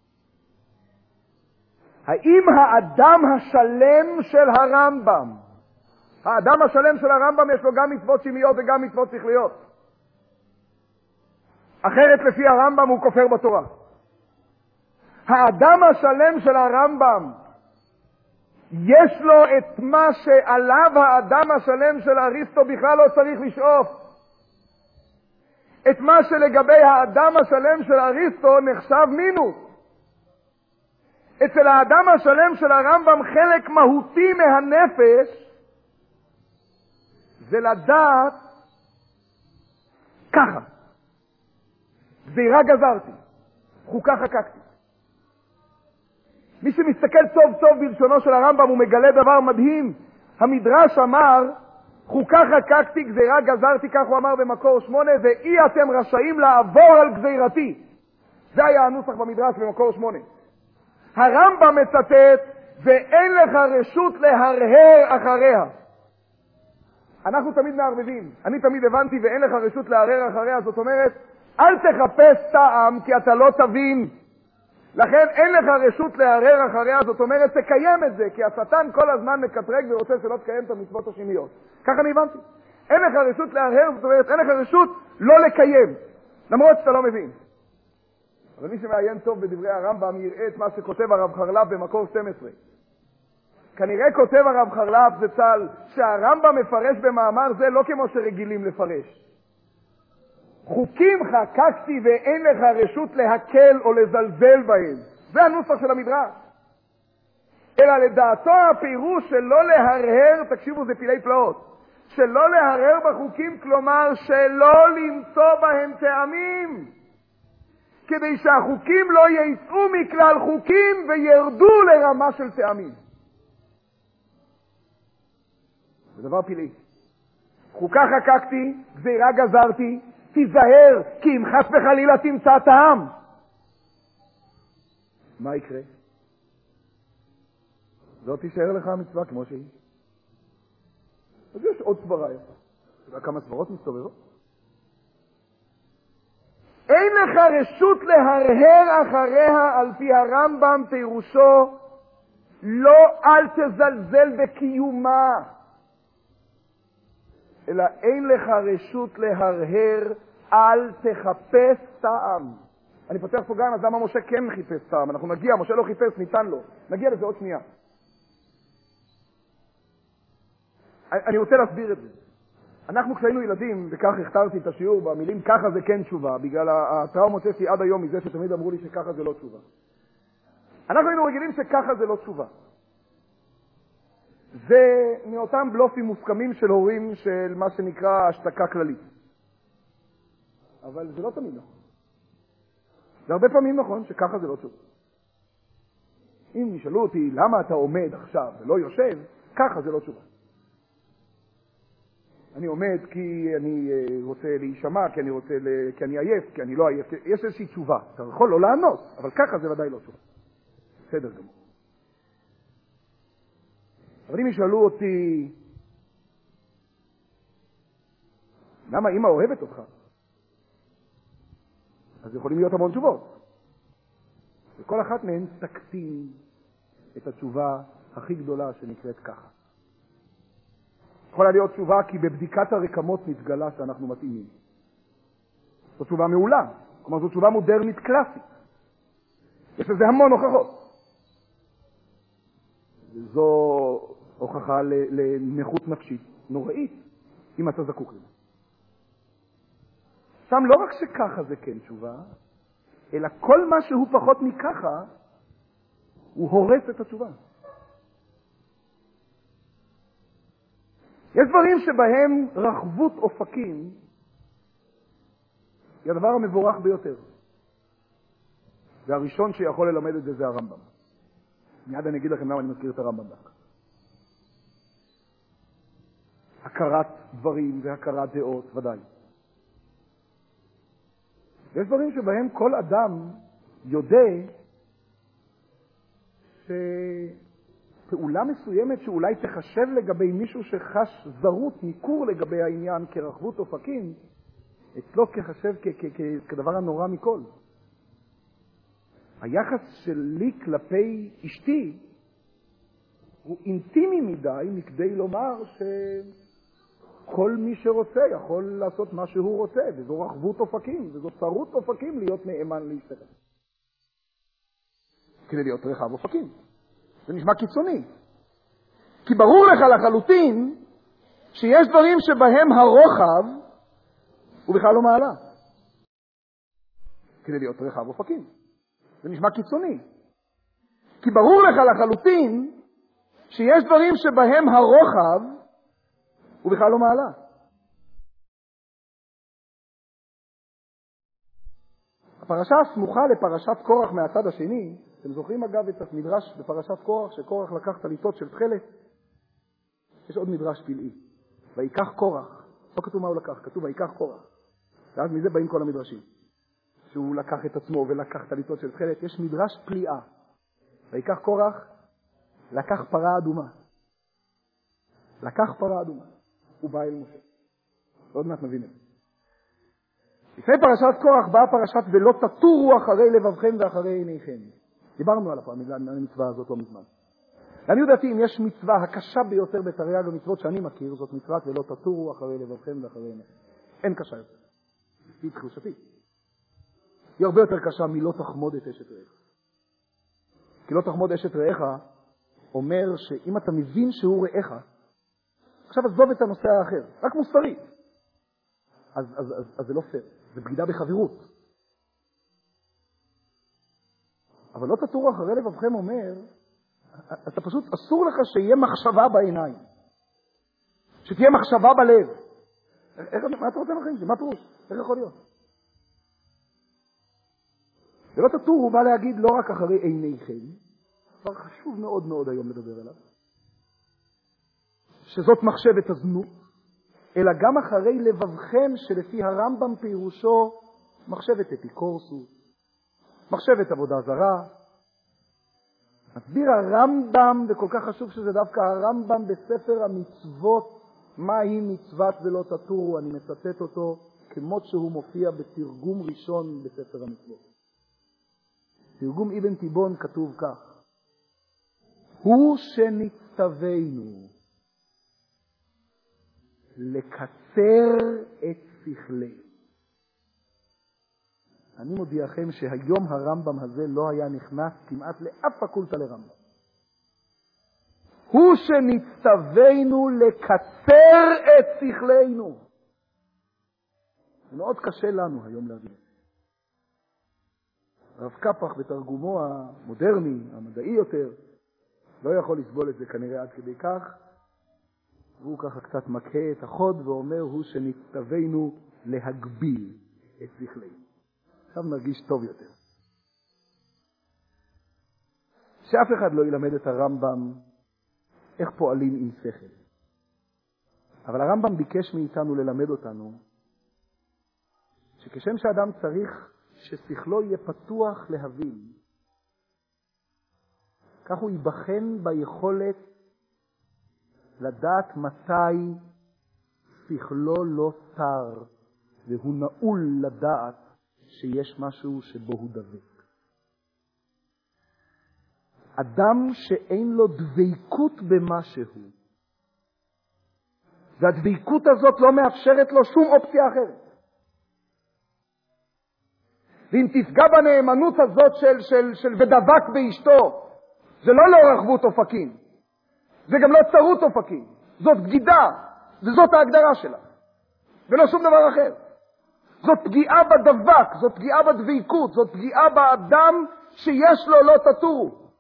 האם האדם השלם של הרמב"ם, האדם השלם של הרמב"ם יש לו גם מצוות שמעיות וגם מצוות שכליות? אחרת לפי הרמב"ם הוא כופר בתורה. האדם השלם של הרמב"ם יש לו את מה שעליו האדם השלם של אריסטו בכלל לא צריך לשאוף. את מה שלגבי האדם השלם של אריסטו נחשב מינוס. אצל האדם השלם של הרמב"ם חלק מהותי מהנפש זה לדעת ככה. גזירה גזרתי, חוקה חקקתי. מי שמסתכל טוב טוב בלשונו של הרמב"ם הוא מגלה דבר מדהים. המדרש אמר, חוקה חקקתי, גזירה גזרתי, כך הוא אמר במקור 8, ואי אתם רשאים לעבור על גזירתי. זה היה הנוסח במדרש במקור 8. הרמב"ם מצטט, ואין לך רשות להרהר אחריה. אנחנו תמיד מערבבים. אני תמיד הבנתי, ואין לך רשות להרהר אחריה, זאת אומרת, אל תחפש טעם, כי אתה לא תבין. לכן אין לך רשות להרהר אחריה, זאת אומרת, תקיים את זה, כי השטן כל הזמן מקטרג ורוצה שלא תקיים את המצוות השמיות. ככה אני הבנתי. אין לך רשות להרהר, זאת אומרת, אין לך רשות לא לקיים, למרות שאתה לא מבין. אבל מי שמעיין טוב בדברי הרמב"ם יראה את מה שכותב הרב חרל"פ במקור 12. כנראה כותב הרב חרל"פ זצ"ל שהרמב"ם מפרש במאמר זה לא כמו שרגילים לפרש. חוקים חקקתי ואין לך רשות להקל או לזלזל בהם. זה הנוסח של המדרש. אלא לדעתו הפירוש שלא להרהר, תקשיבו זה פילי פלאות, שלא להרהר בחוקים, כלומר שלא למצוא בהם טעמים, כדי שהחוקים לא יצאו מכלל חוקים וירדו לרמה של טעמים. זה דבר פילי. חוקה חקקתי, גזירה גזרתי, תיזהר, כי אם חס וחלילה תמצא טעם. מה יקרה? לא תישאר לך המצווה כמו שהיא. אז יש עוד סברה יפה. אתה יודע כמה סברות מסתובבות? אין לך רשות להרהר אחריה, על פי הרמב"ם פירושו, לא אל תזלזל בקיומה, אלא אין לך רשות להרהר, אל תחפש טעם. אני פותח פה גם, אז למה משה כן חיפש טעם? אנחנו נגיע, משה לא חיפש, ניתן לו. נגיע לזה עוד שנייה. אני רוצה להסביר את זה. אנחנו כשהיינו ילדים, וכך הכתרתי את השיעור במילים ככה זה כן תשובה, בגלל הטראומות שיש לי עד היום מזה שתמיד אמרו לי שככה זה לא תשובה. אנחנו היינו רגילים שככה זה לא תשובה. זה מאותם בלופים מוסכמים של הורים של מה שנקרא השתקה כללית. אבל זה לא תמיד נכון. זה הרבה פעמים נכון שככה זה לא תשובה. אם נשאלו אותי למה אתה עומד עכשיו ולא יושב, ככה זה לא תשובה. אני עומד כי אני רוצה להישמע, כי אני עייף, כי אני לא עייף. יש איזושהי תשובה. אתה יכול לא לענות, אבל ככה זה ודאי לא תשובה. בסדר גמור. אבל אם ישאלו אותי, למה אמא אוהבת אותך? אז יכולים להיות המון תשובות. וכל אחת מהן תקטין את התשובה הכי גדולה שנקראת ככה. יכולה להיות תשובה כי בבדיקת הרקמות נתגלה שאנחנו מתאימים. זו תשובה מעולה. כלומר, זו תשובה מודרנית קלאסית. יש לזה המון הוכחות. זו הוכחה לנכות נפשית נוראית, אם אתה זקוק לזה. שם לא רק שככה זה כן תשובה, אלא כל מה שהוא פחות מככה, הוא הורס את התשובה. יש דברים שבהם רחבות אופקים היא הדבר המבורך ביותר. והראשון שיכול ללמד את זה הרמב"ם. מיד אני אגיד לכם למה אני מזכיר את הרמב"ם דווקא. הכרת דברים והכרת דעות, ודאי. יש דברים שבהם כל אדם יודע שפעולה מסוימת שאולי תחשב לגבי מישהו שחש זרות, ניכור לגבי העניין כרחבות אופקים, אצלו כחשב כדבר הנורא מכל. היחס שלי כלפי אשתי הוא אינטימי מדי מכדי לומר שכל מי שרוצה יכול לעשות מה שהוא רוצה, וזו רחבות אופקים, וזו צרות אופקים להיות נאמן לאשתך. כדי להיות רחב אופקים. זה נשמע קיצוני. כי ברור לך לחלוטין שיש דברים שבהם הרוחב הוא בכלל לא מעלה. כדי להיות רחב אופקים. זה נשמע קיצוני. כי ברור לך לחלוטין שיש דברים שבהם הרוחב הוא בכלל לא מעלה. הפרשה הסמוכה לפרשת קורח מהצד השני, אתם זוכרים אגב את המדרש בפרשת קורח, שקורח לקח טליתות של תכלת? יש עוד מדרש פלאי. ויקח קורח. לא כתוב מה הוא לקח, כתוב ויקח קורח. ואז מזה באים כל המדרשים. שהוא לקח את עצמו ולקח טליתות של תכלת. יש מדרש פליאה. ויקח קורח, לקח פרה אדומה. לקח פרה אדומה. הוא בא אל משה. עוד מעט נבין את זה. לפני פרשת קורח באה פרשת ולא תטורו אחרי לבבכם ואחרי עיניכם. דיברנו על המצווה הזאת לא מזמן. אני יודעתי אם יש מצווה הקשה ביותר בתרי"ג המצוות שאני מכיר, זאת מצוות ולא תטורו אחרי לבבכם ואחרי עיניכם. אין קשה יותר. היא תחושתי. היא הרבה יותר קשה מלא תחמוד את אשת רעך. כי לא תחמוד אשת רעך אומר שאם אתה מבין שהוא רעך, עכשיו עזוב את הנושא האחר, רק מוסרי. אז זה לא פייר, זה בגידה בחברות. אבל לא תטורו אחרי לבבכם אומר, אתה פשוט אסור לך שיהיה מחשבה בעיניים. שתהיה מחשבה בלב. מה אתה רוצה לכם? מה פירוש? איך יכול להיות? ולא תטורו הוא בא להגיד לא רק אחרי עיניכם, כבר חשוב מאוד מאוד היום לדבר עליו, שזאת מחשבת הזנות, אלא גם אחרי לבבכם שלפי הרמב"ם פירושו מחשבת אפיקורסות, מחשבת עבודה זרה. מסביר הרמב"ם, וכל כך חשוב שזה דווקא הרמב"ם בספר המצוות, מהי מצוות ולא תטורו, אני מצטט אותו כמות שהוא מופיע בתרגום ראשון בספר המצוות. תרגום אבן תיבון כתוב כך: הוא שנצטווינו לקצר את שכלנו. אני מודיעכם שהיום הרמב"ם הזה לא היה נכנס כמעט לאף פקולטה לרמב"ם. הוא שנצטווינו לקצר את שכלנו. זה מאוד קשה לנו היום להבין. הרב קפח בתרגומו המודרני, המדעי יותר, לא יכול לסבול את זה כנראה עד כדי כך. והוא ככה קצת מכה את החוד ואומר, הוא שנצטווינו להגביל את שכלנו. עכשיו נרגיש טוב יותר. שאף אחד לא ילמד את הרמב"ם איך פועלים עם שכל. אבל הרמב"ם ביקש מאיתנו ללמד אותנו שכשם שאדם צריך ששכלו יהיה פתוח להבין, כך הוא ייבחן ביכולת לדעת מתי שכלו לא תר, והוא נעול לדעת שיש משהו שבו הוא דבק. אדם שאין לו דבקות במשהו, והדבקות הזאת לא מאפשרת לו שום אופציה אחרת. ואם תפגע בנאמנות הזאת של ודבק באשתו, זה לא רחבות אופקים, זה גם לא צרות אופקים, זאת בגידה, וזאת ההגדרה שלה, ולא שום דבר אחר. זאת פגיעה בדבק, זאת פגיעה בדביקות, זאת פגיעה באדם שיש לו לא תטורו.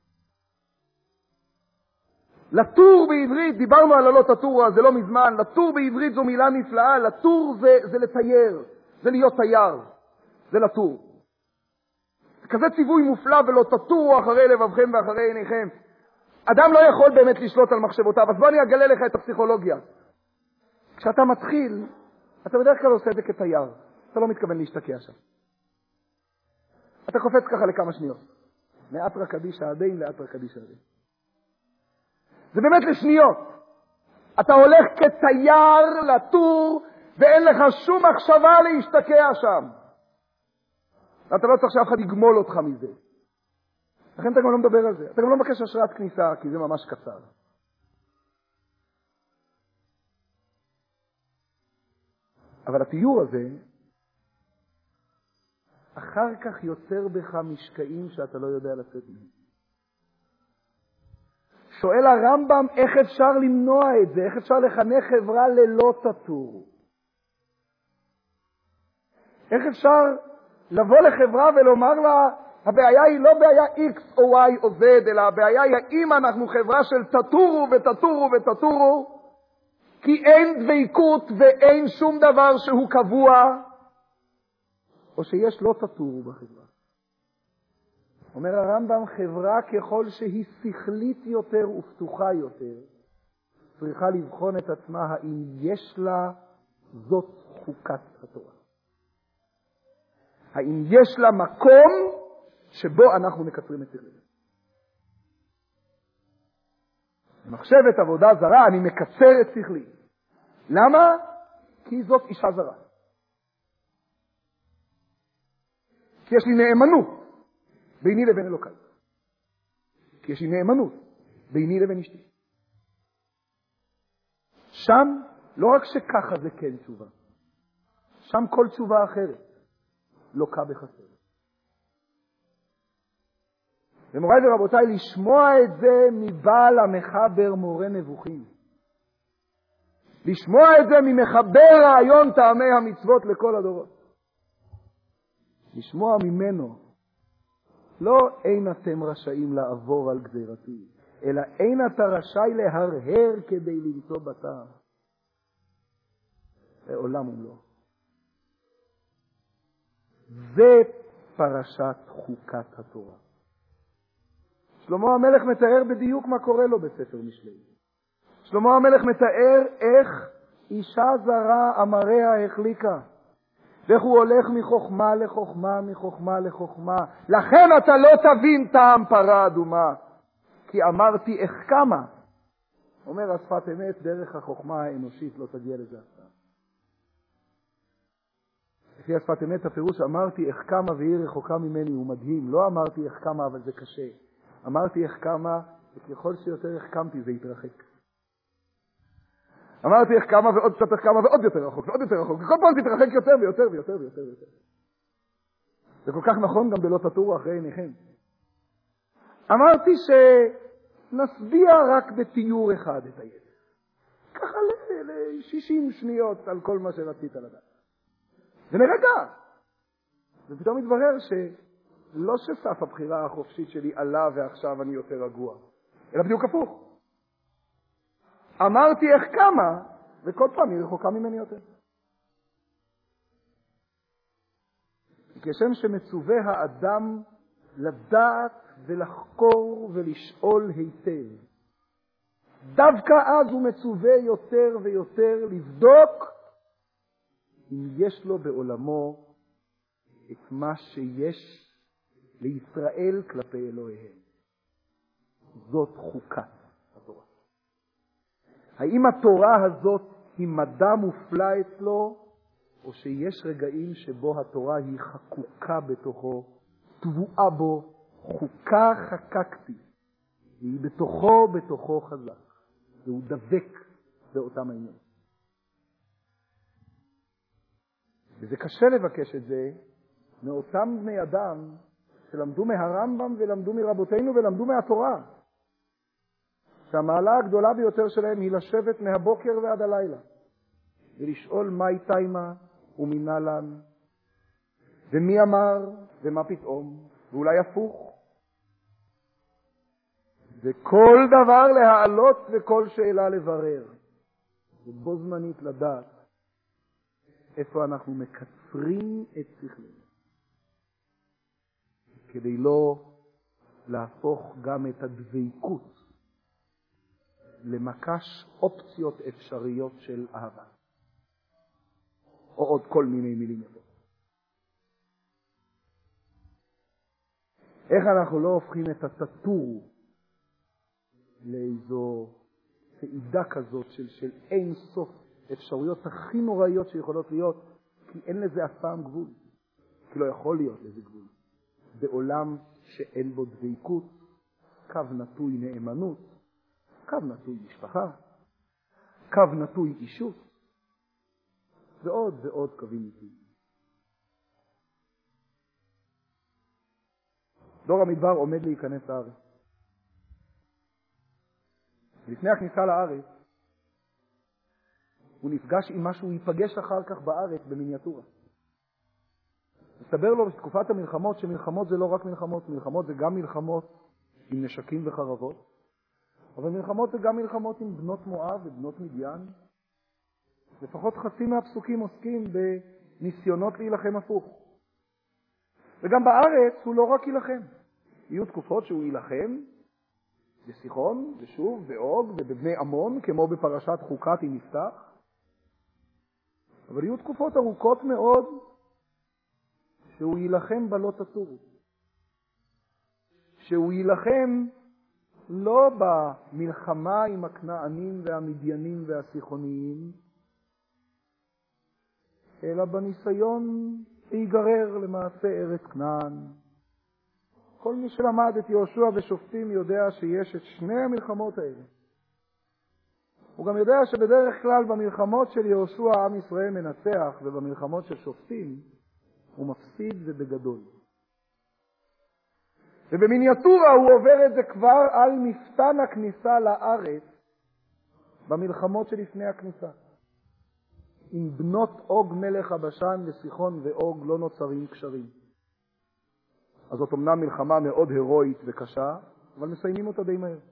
לטור בעברית, דיברנו על הלא תטורו, זה לא מזמן, לטור בעברית זו מילה נפלאה, לטור זה לטייר, זה להיות תייר, זה לטור. זה כזה ציווי מופלא, ולא תטורו אחרי לבבכם ואחרי עיניכם. אדם לא יכול באמת לשלוט על מחשבותיו, אז בוא אני אגלה לך את הפסיכולוגיה. כשאתה מתחיל, אתה בדרך כלל עושה את זה כתייר, אתה לא מתכוון להשתקע שם. אתה קופץ ככה לכמה שניות. מאתרא קדישא עדין לאתרא קדישא עדין. זה באמת לשניות. אתה הולך כתייר לטור, ואין לך שום מחשבה להשתקע שם. אתה לא צריך שאף אחד יגמול אותך מזה. לכן אתה גם לא מדבר על זה. אתה גם לא מבקש אשרת כניסה, כי זה ממש קצר. אבל התיור הזה, אחר כך יוצר בך משקעים שאתה לא יודע לצאת מהם. שואל הרמב"ם איך אפשר למנוע את זה, איך אפשר לחנך חברה ללא תטור. איך אפשר לבוא לחברה ולומר לה, הבעיה היא לא בעיה X או Y או Z, אלא הבעיה היא האם אנחנו חברה של תטורו ותטורו ותטורו, כי אין דבקות ואין שום דבר שהוא קבוע, או שיש לא תטורו בחברה. אומר הרמב"ם, חברה ככל שהיא שכלית יותר ופתוחה יותר, צריכה לבחון את עצמה האם יש לה זאת חוקת התורה. האם יש לה מקום שבו אנחנו מקצרים את שכלנו. במחשבת עבודה זרה אני מקצר את שכלי. למה? כי זאת אישה זרה. כי יש לי נאמנות ביני לבין אלוקיי. כי יש לי נאמנות ביני לבין אשתי. שם לא רק שככה זה כן תשובה. שם כל תשובה אחרת לוקה בחסר. ומוריי ורבותיי, לשמוע את זה מבעל המחבר מורה נבוכים. לשמוע את זה ממחבר רעיון טעמי המצוות לכל הדורות. לשמוע ממנו, לא אין אתם רשאים לעבור על גזירתי, אלא אין אתה רשאי להרהר כדי למצוא בטעם. לעולם ומלואו. זה פרשת חוקת התורה. שלמה המלך מתאר בדיוק מה קורה לו בספר משלי. שלמה המלך מתאר איך אישה זרה אמריה החליקה. ואיך הוא הולך מחוכמה לחוכמה, מחוכמה לחוכמה. לכן אתה לא תבין טעם פרה אדומה. כי אמרתי איך כמה. אומר השפת אמת, דרך החוכמה האנושית לא תגיע לזה אף. לפי השפת אמת הפירוש, אמרתי איך כמה והיא רחוקה ממני, הוא מדהים. לא אמרתי איך כמה, אבל זה קשה. אמרתי איך כמה, וככל שיותר איך קמתי זה יתרחק. אמרתי איך כמה ועוד קצת איך כמה ועוד יותר רחוק, ועוד יותר רחוק. וכל פעם תתרחק יותר ויותר ויותר ויותר ויותר. זה כל כך נכון גם בלא תטורו אחרי עיניכם. אמרתי שנסביע רק בתיאור אחד את הידע. ככה ל-60 שניות על כל מה שרצית לדעת. ונרגע. ופתאום מתברר שלא שסף הבחירה החופשית שלי עלה ועכשיו אני יותר רגוע, אלא בדיוק הפוך. אמרתי איך כמה, וכל פעם היא רחוקה ממני יותר. כשם שמצווה האדם לדעת ולחקור ולשאול היטב, דווקא אז הוא מצווה יותר ויותר לבדוק אם יש לו בעולמו את מה שיש לישראל כלפי אלוהיהם. זאת חוקת התורה. האם התורה הזאת היא מדע מופלא אצלו, או שיש רגעים שבו התורה היא חקוקה בתוכו, טבועה בו, חוקה חקקתי, והיא בתוכו חזק, והוא דבק באותם העניינים. וזה קשה לבקש את זה מאותם בני אדם שלמדו מהרמב"ם ולמדו מרבותינו ולמדו מהתורה. שהמעלה הגדולה ביותר שלהם היא לשבת מהבוקר ועד הלילה ולשאול מה איתיימה ומנהלן ומי אמר ומה פתאום ואולי הפוך. וכל דבר להעלות וכל שאלה לברר. ובו זמנית לדעת איפה אנחנו מקצרים את שכלנו. כדי לא להפוך גם את הדבקות למקש אופציות אפשריות של אהבה. או עוד כל מיני מילים יפות. איך אנחנו לא הופכים את הטטור לאיזו צעידה כזאת של אין סוף אפשרויות הכי נוראיות שיכולות להיות, כי אין לזה אף פעם גבול. כי לא יכול להיות לזה גבול. בעולם שאין בו דבקות, קו נטוי נאמנות, קו נטוי משפחה, קו נטוי אישות, ועוד ועוד קווים נטויים. דור המדבר עומד להיכנס לארץ. לפני הכניסה לארץ, הוא נפגש עם משהו, הוא ייפגש אחר כך בארץ במיניאטורה.
הסתבר לו בתקופת המלחמות שמלחמות זה לא רק מלחמות, מלחמות זה גם מלחמות עם נשקים וחרבות, אבל מלחמות זה גם מלחמות עם בנות מואב ובנות מדיין. לפחות חצי מהפסוקים עוסקים בניסיונות להילחם הפוך. וגם בארץ הוא לא רק ילחם. יהיו תקופות שהוא ילחם בסיחון, ושוב, באוג ובבני עמון, כמו בפרשת חוקת עם יפתח. אבל יהיו תקופות ארוכות מאוד שהוא ילחם בלא תתורו. שהוא ילחם לא במלחמה עם הכנענים והמדיינים והסיחוניים, אלא בניסיון להיגרר למעשה ארץ כנען. כל מי שלמד את יהושע ושופטים יודע שיש את שני המלחמות האלה. הוא גם יודע שבדרך כלל במלחמות של יהושע עם ישראל מנצח, ובמלחמות של שופטים הוא מפסיד ובגדול. ובמיניאטורה הוא עובר את זה כבר על מפתן הכניסה לארץ במלחמות שלפני הכניסה. עם בנות אוג מלך הבשן וסיחון ואוג לא נוצרים קשרים. אז זאת אמנם מלחמה מאוד הירואית וקשה, אבל מסיימים אותה די מהר.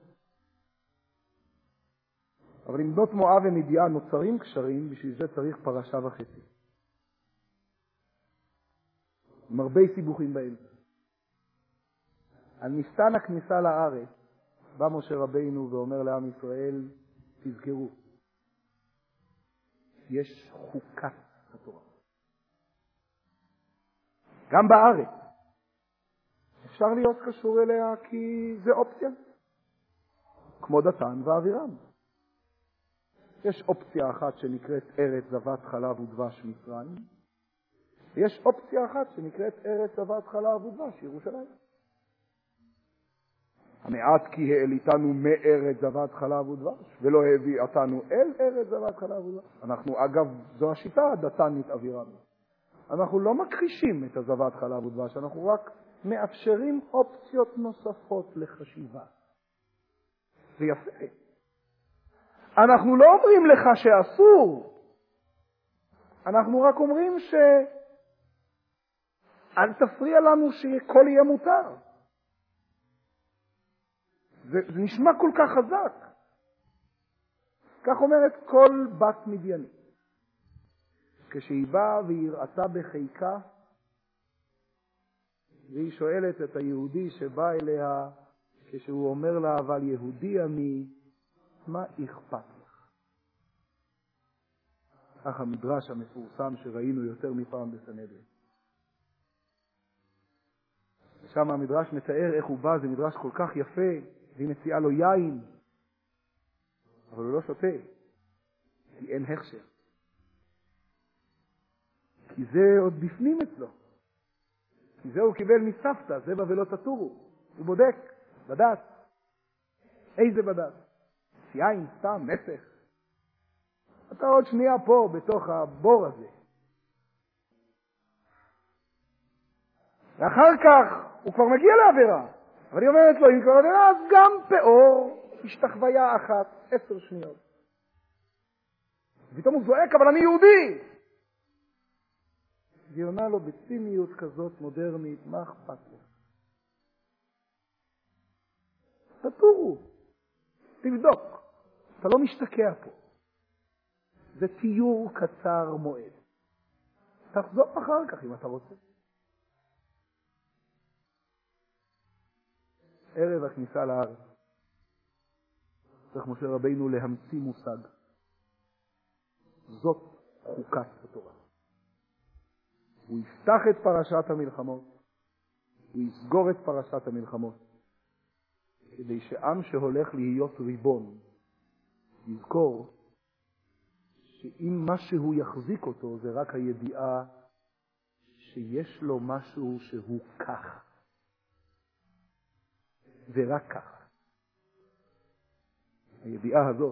אבל עם בנות מואב ומדיין נוצרים קשרים, בשביל זה צריך פרשה וחצי. עם הרבה סיבוכים באמצע. על מפתן הכניסה לארץ בא משה רבינו ואומר לעם ישראל, תזכרו, יש חוקת התורה. גם בארץ. אפשר להיות קשור אליה כי זה אופציה. כמו דתן ואבירם. יש אופציה אחת שנקראת ארץ זבת חלב ודבש מצרים. ויש אופציה אחת שנקראת ארץ זבת חלב ודבש ירושלים. המעט כי העליתנו מארץ זבת חלב ודבש, ולא הביא אותנו אל ארץ זבת חלב ודבש. אנחנו, אגב, זו השיטה הדתנית אבירם. אנחנו לא מכחישים את הזבת חלב ודבש, אנחנו רק מאפשרים אופציות נוספות לחשיבה. זה יפה. אנחנו לא אומרים לך שאסור, אנחנו רק אומרים אל תפריע לנו שכל יהיה מותר. זה נשמע כל כך חזק. כך אומרת כל בת מדיינית. כשהיא באה והיא ראתה בחיקה, והיא שואלת את היהודי שבא אליה, כשהוא אומר לה, אבל יהודי אני, מה אכפת לך? כך המדרש המפורסם שראינו יותר מפעם בסנהדרין. שם המדרש מתאר איך הוא בא, זה מדרש כל כך יפה, והיא מציעה לו יין, אבל הוא לא שותה, כי אין הכשר. כי זה עוד בפנים אצלו. כי זה הוא קיבל מסבתא, זה ולא תתורו. הוא בודק, בדעת. איזה בדעת? יין, סתם, מסך. אתה עוד שנייה פה, בתוך הבור הזה. ואחר כך הוא כבר מגיע לעבירה. אבל היא אומרת לו, אם כבר עבירה, אז גם פאור, השתחוויה אחת, 10 שניות. ופתאום הוא זועק, אבל אני יהודי! והיא עונה לו בציניות כזאת מודרנית, מה אכפת לו? תתורו, תבדוק, אתה לא משתקע פה. זה תיור קצר מועד. תחזור אחר כך אם אתה רוצה. ערב הכניסה לארץ. צריך משה רבינו להמציא מושג. זאת חוקת התורה. הוא יפתח את פרשת המלחמות, הוא יסגור את פרשת המלחמות, כדי שעם שהולך להיות ריבון, יזכור שאם משהו יחזיק אותו זה רק הידיעה שיש לו משהו שהוא כך. ורק כך. הידיעה הזאת,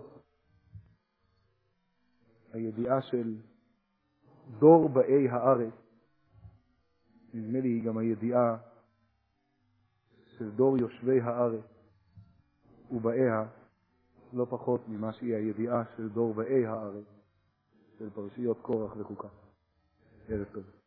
הידיעה של דור באי הארץ, נדמה לי היא גם הידיעה של דור יושבי הארץ ובאיה, לא פחות ממה שהיא הידיעה של דור באי הארץ, של פרשיות קורח וחוקה. ערב טוב.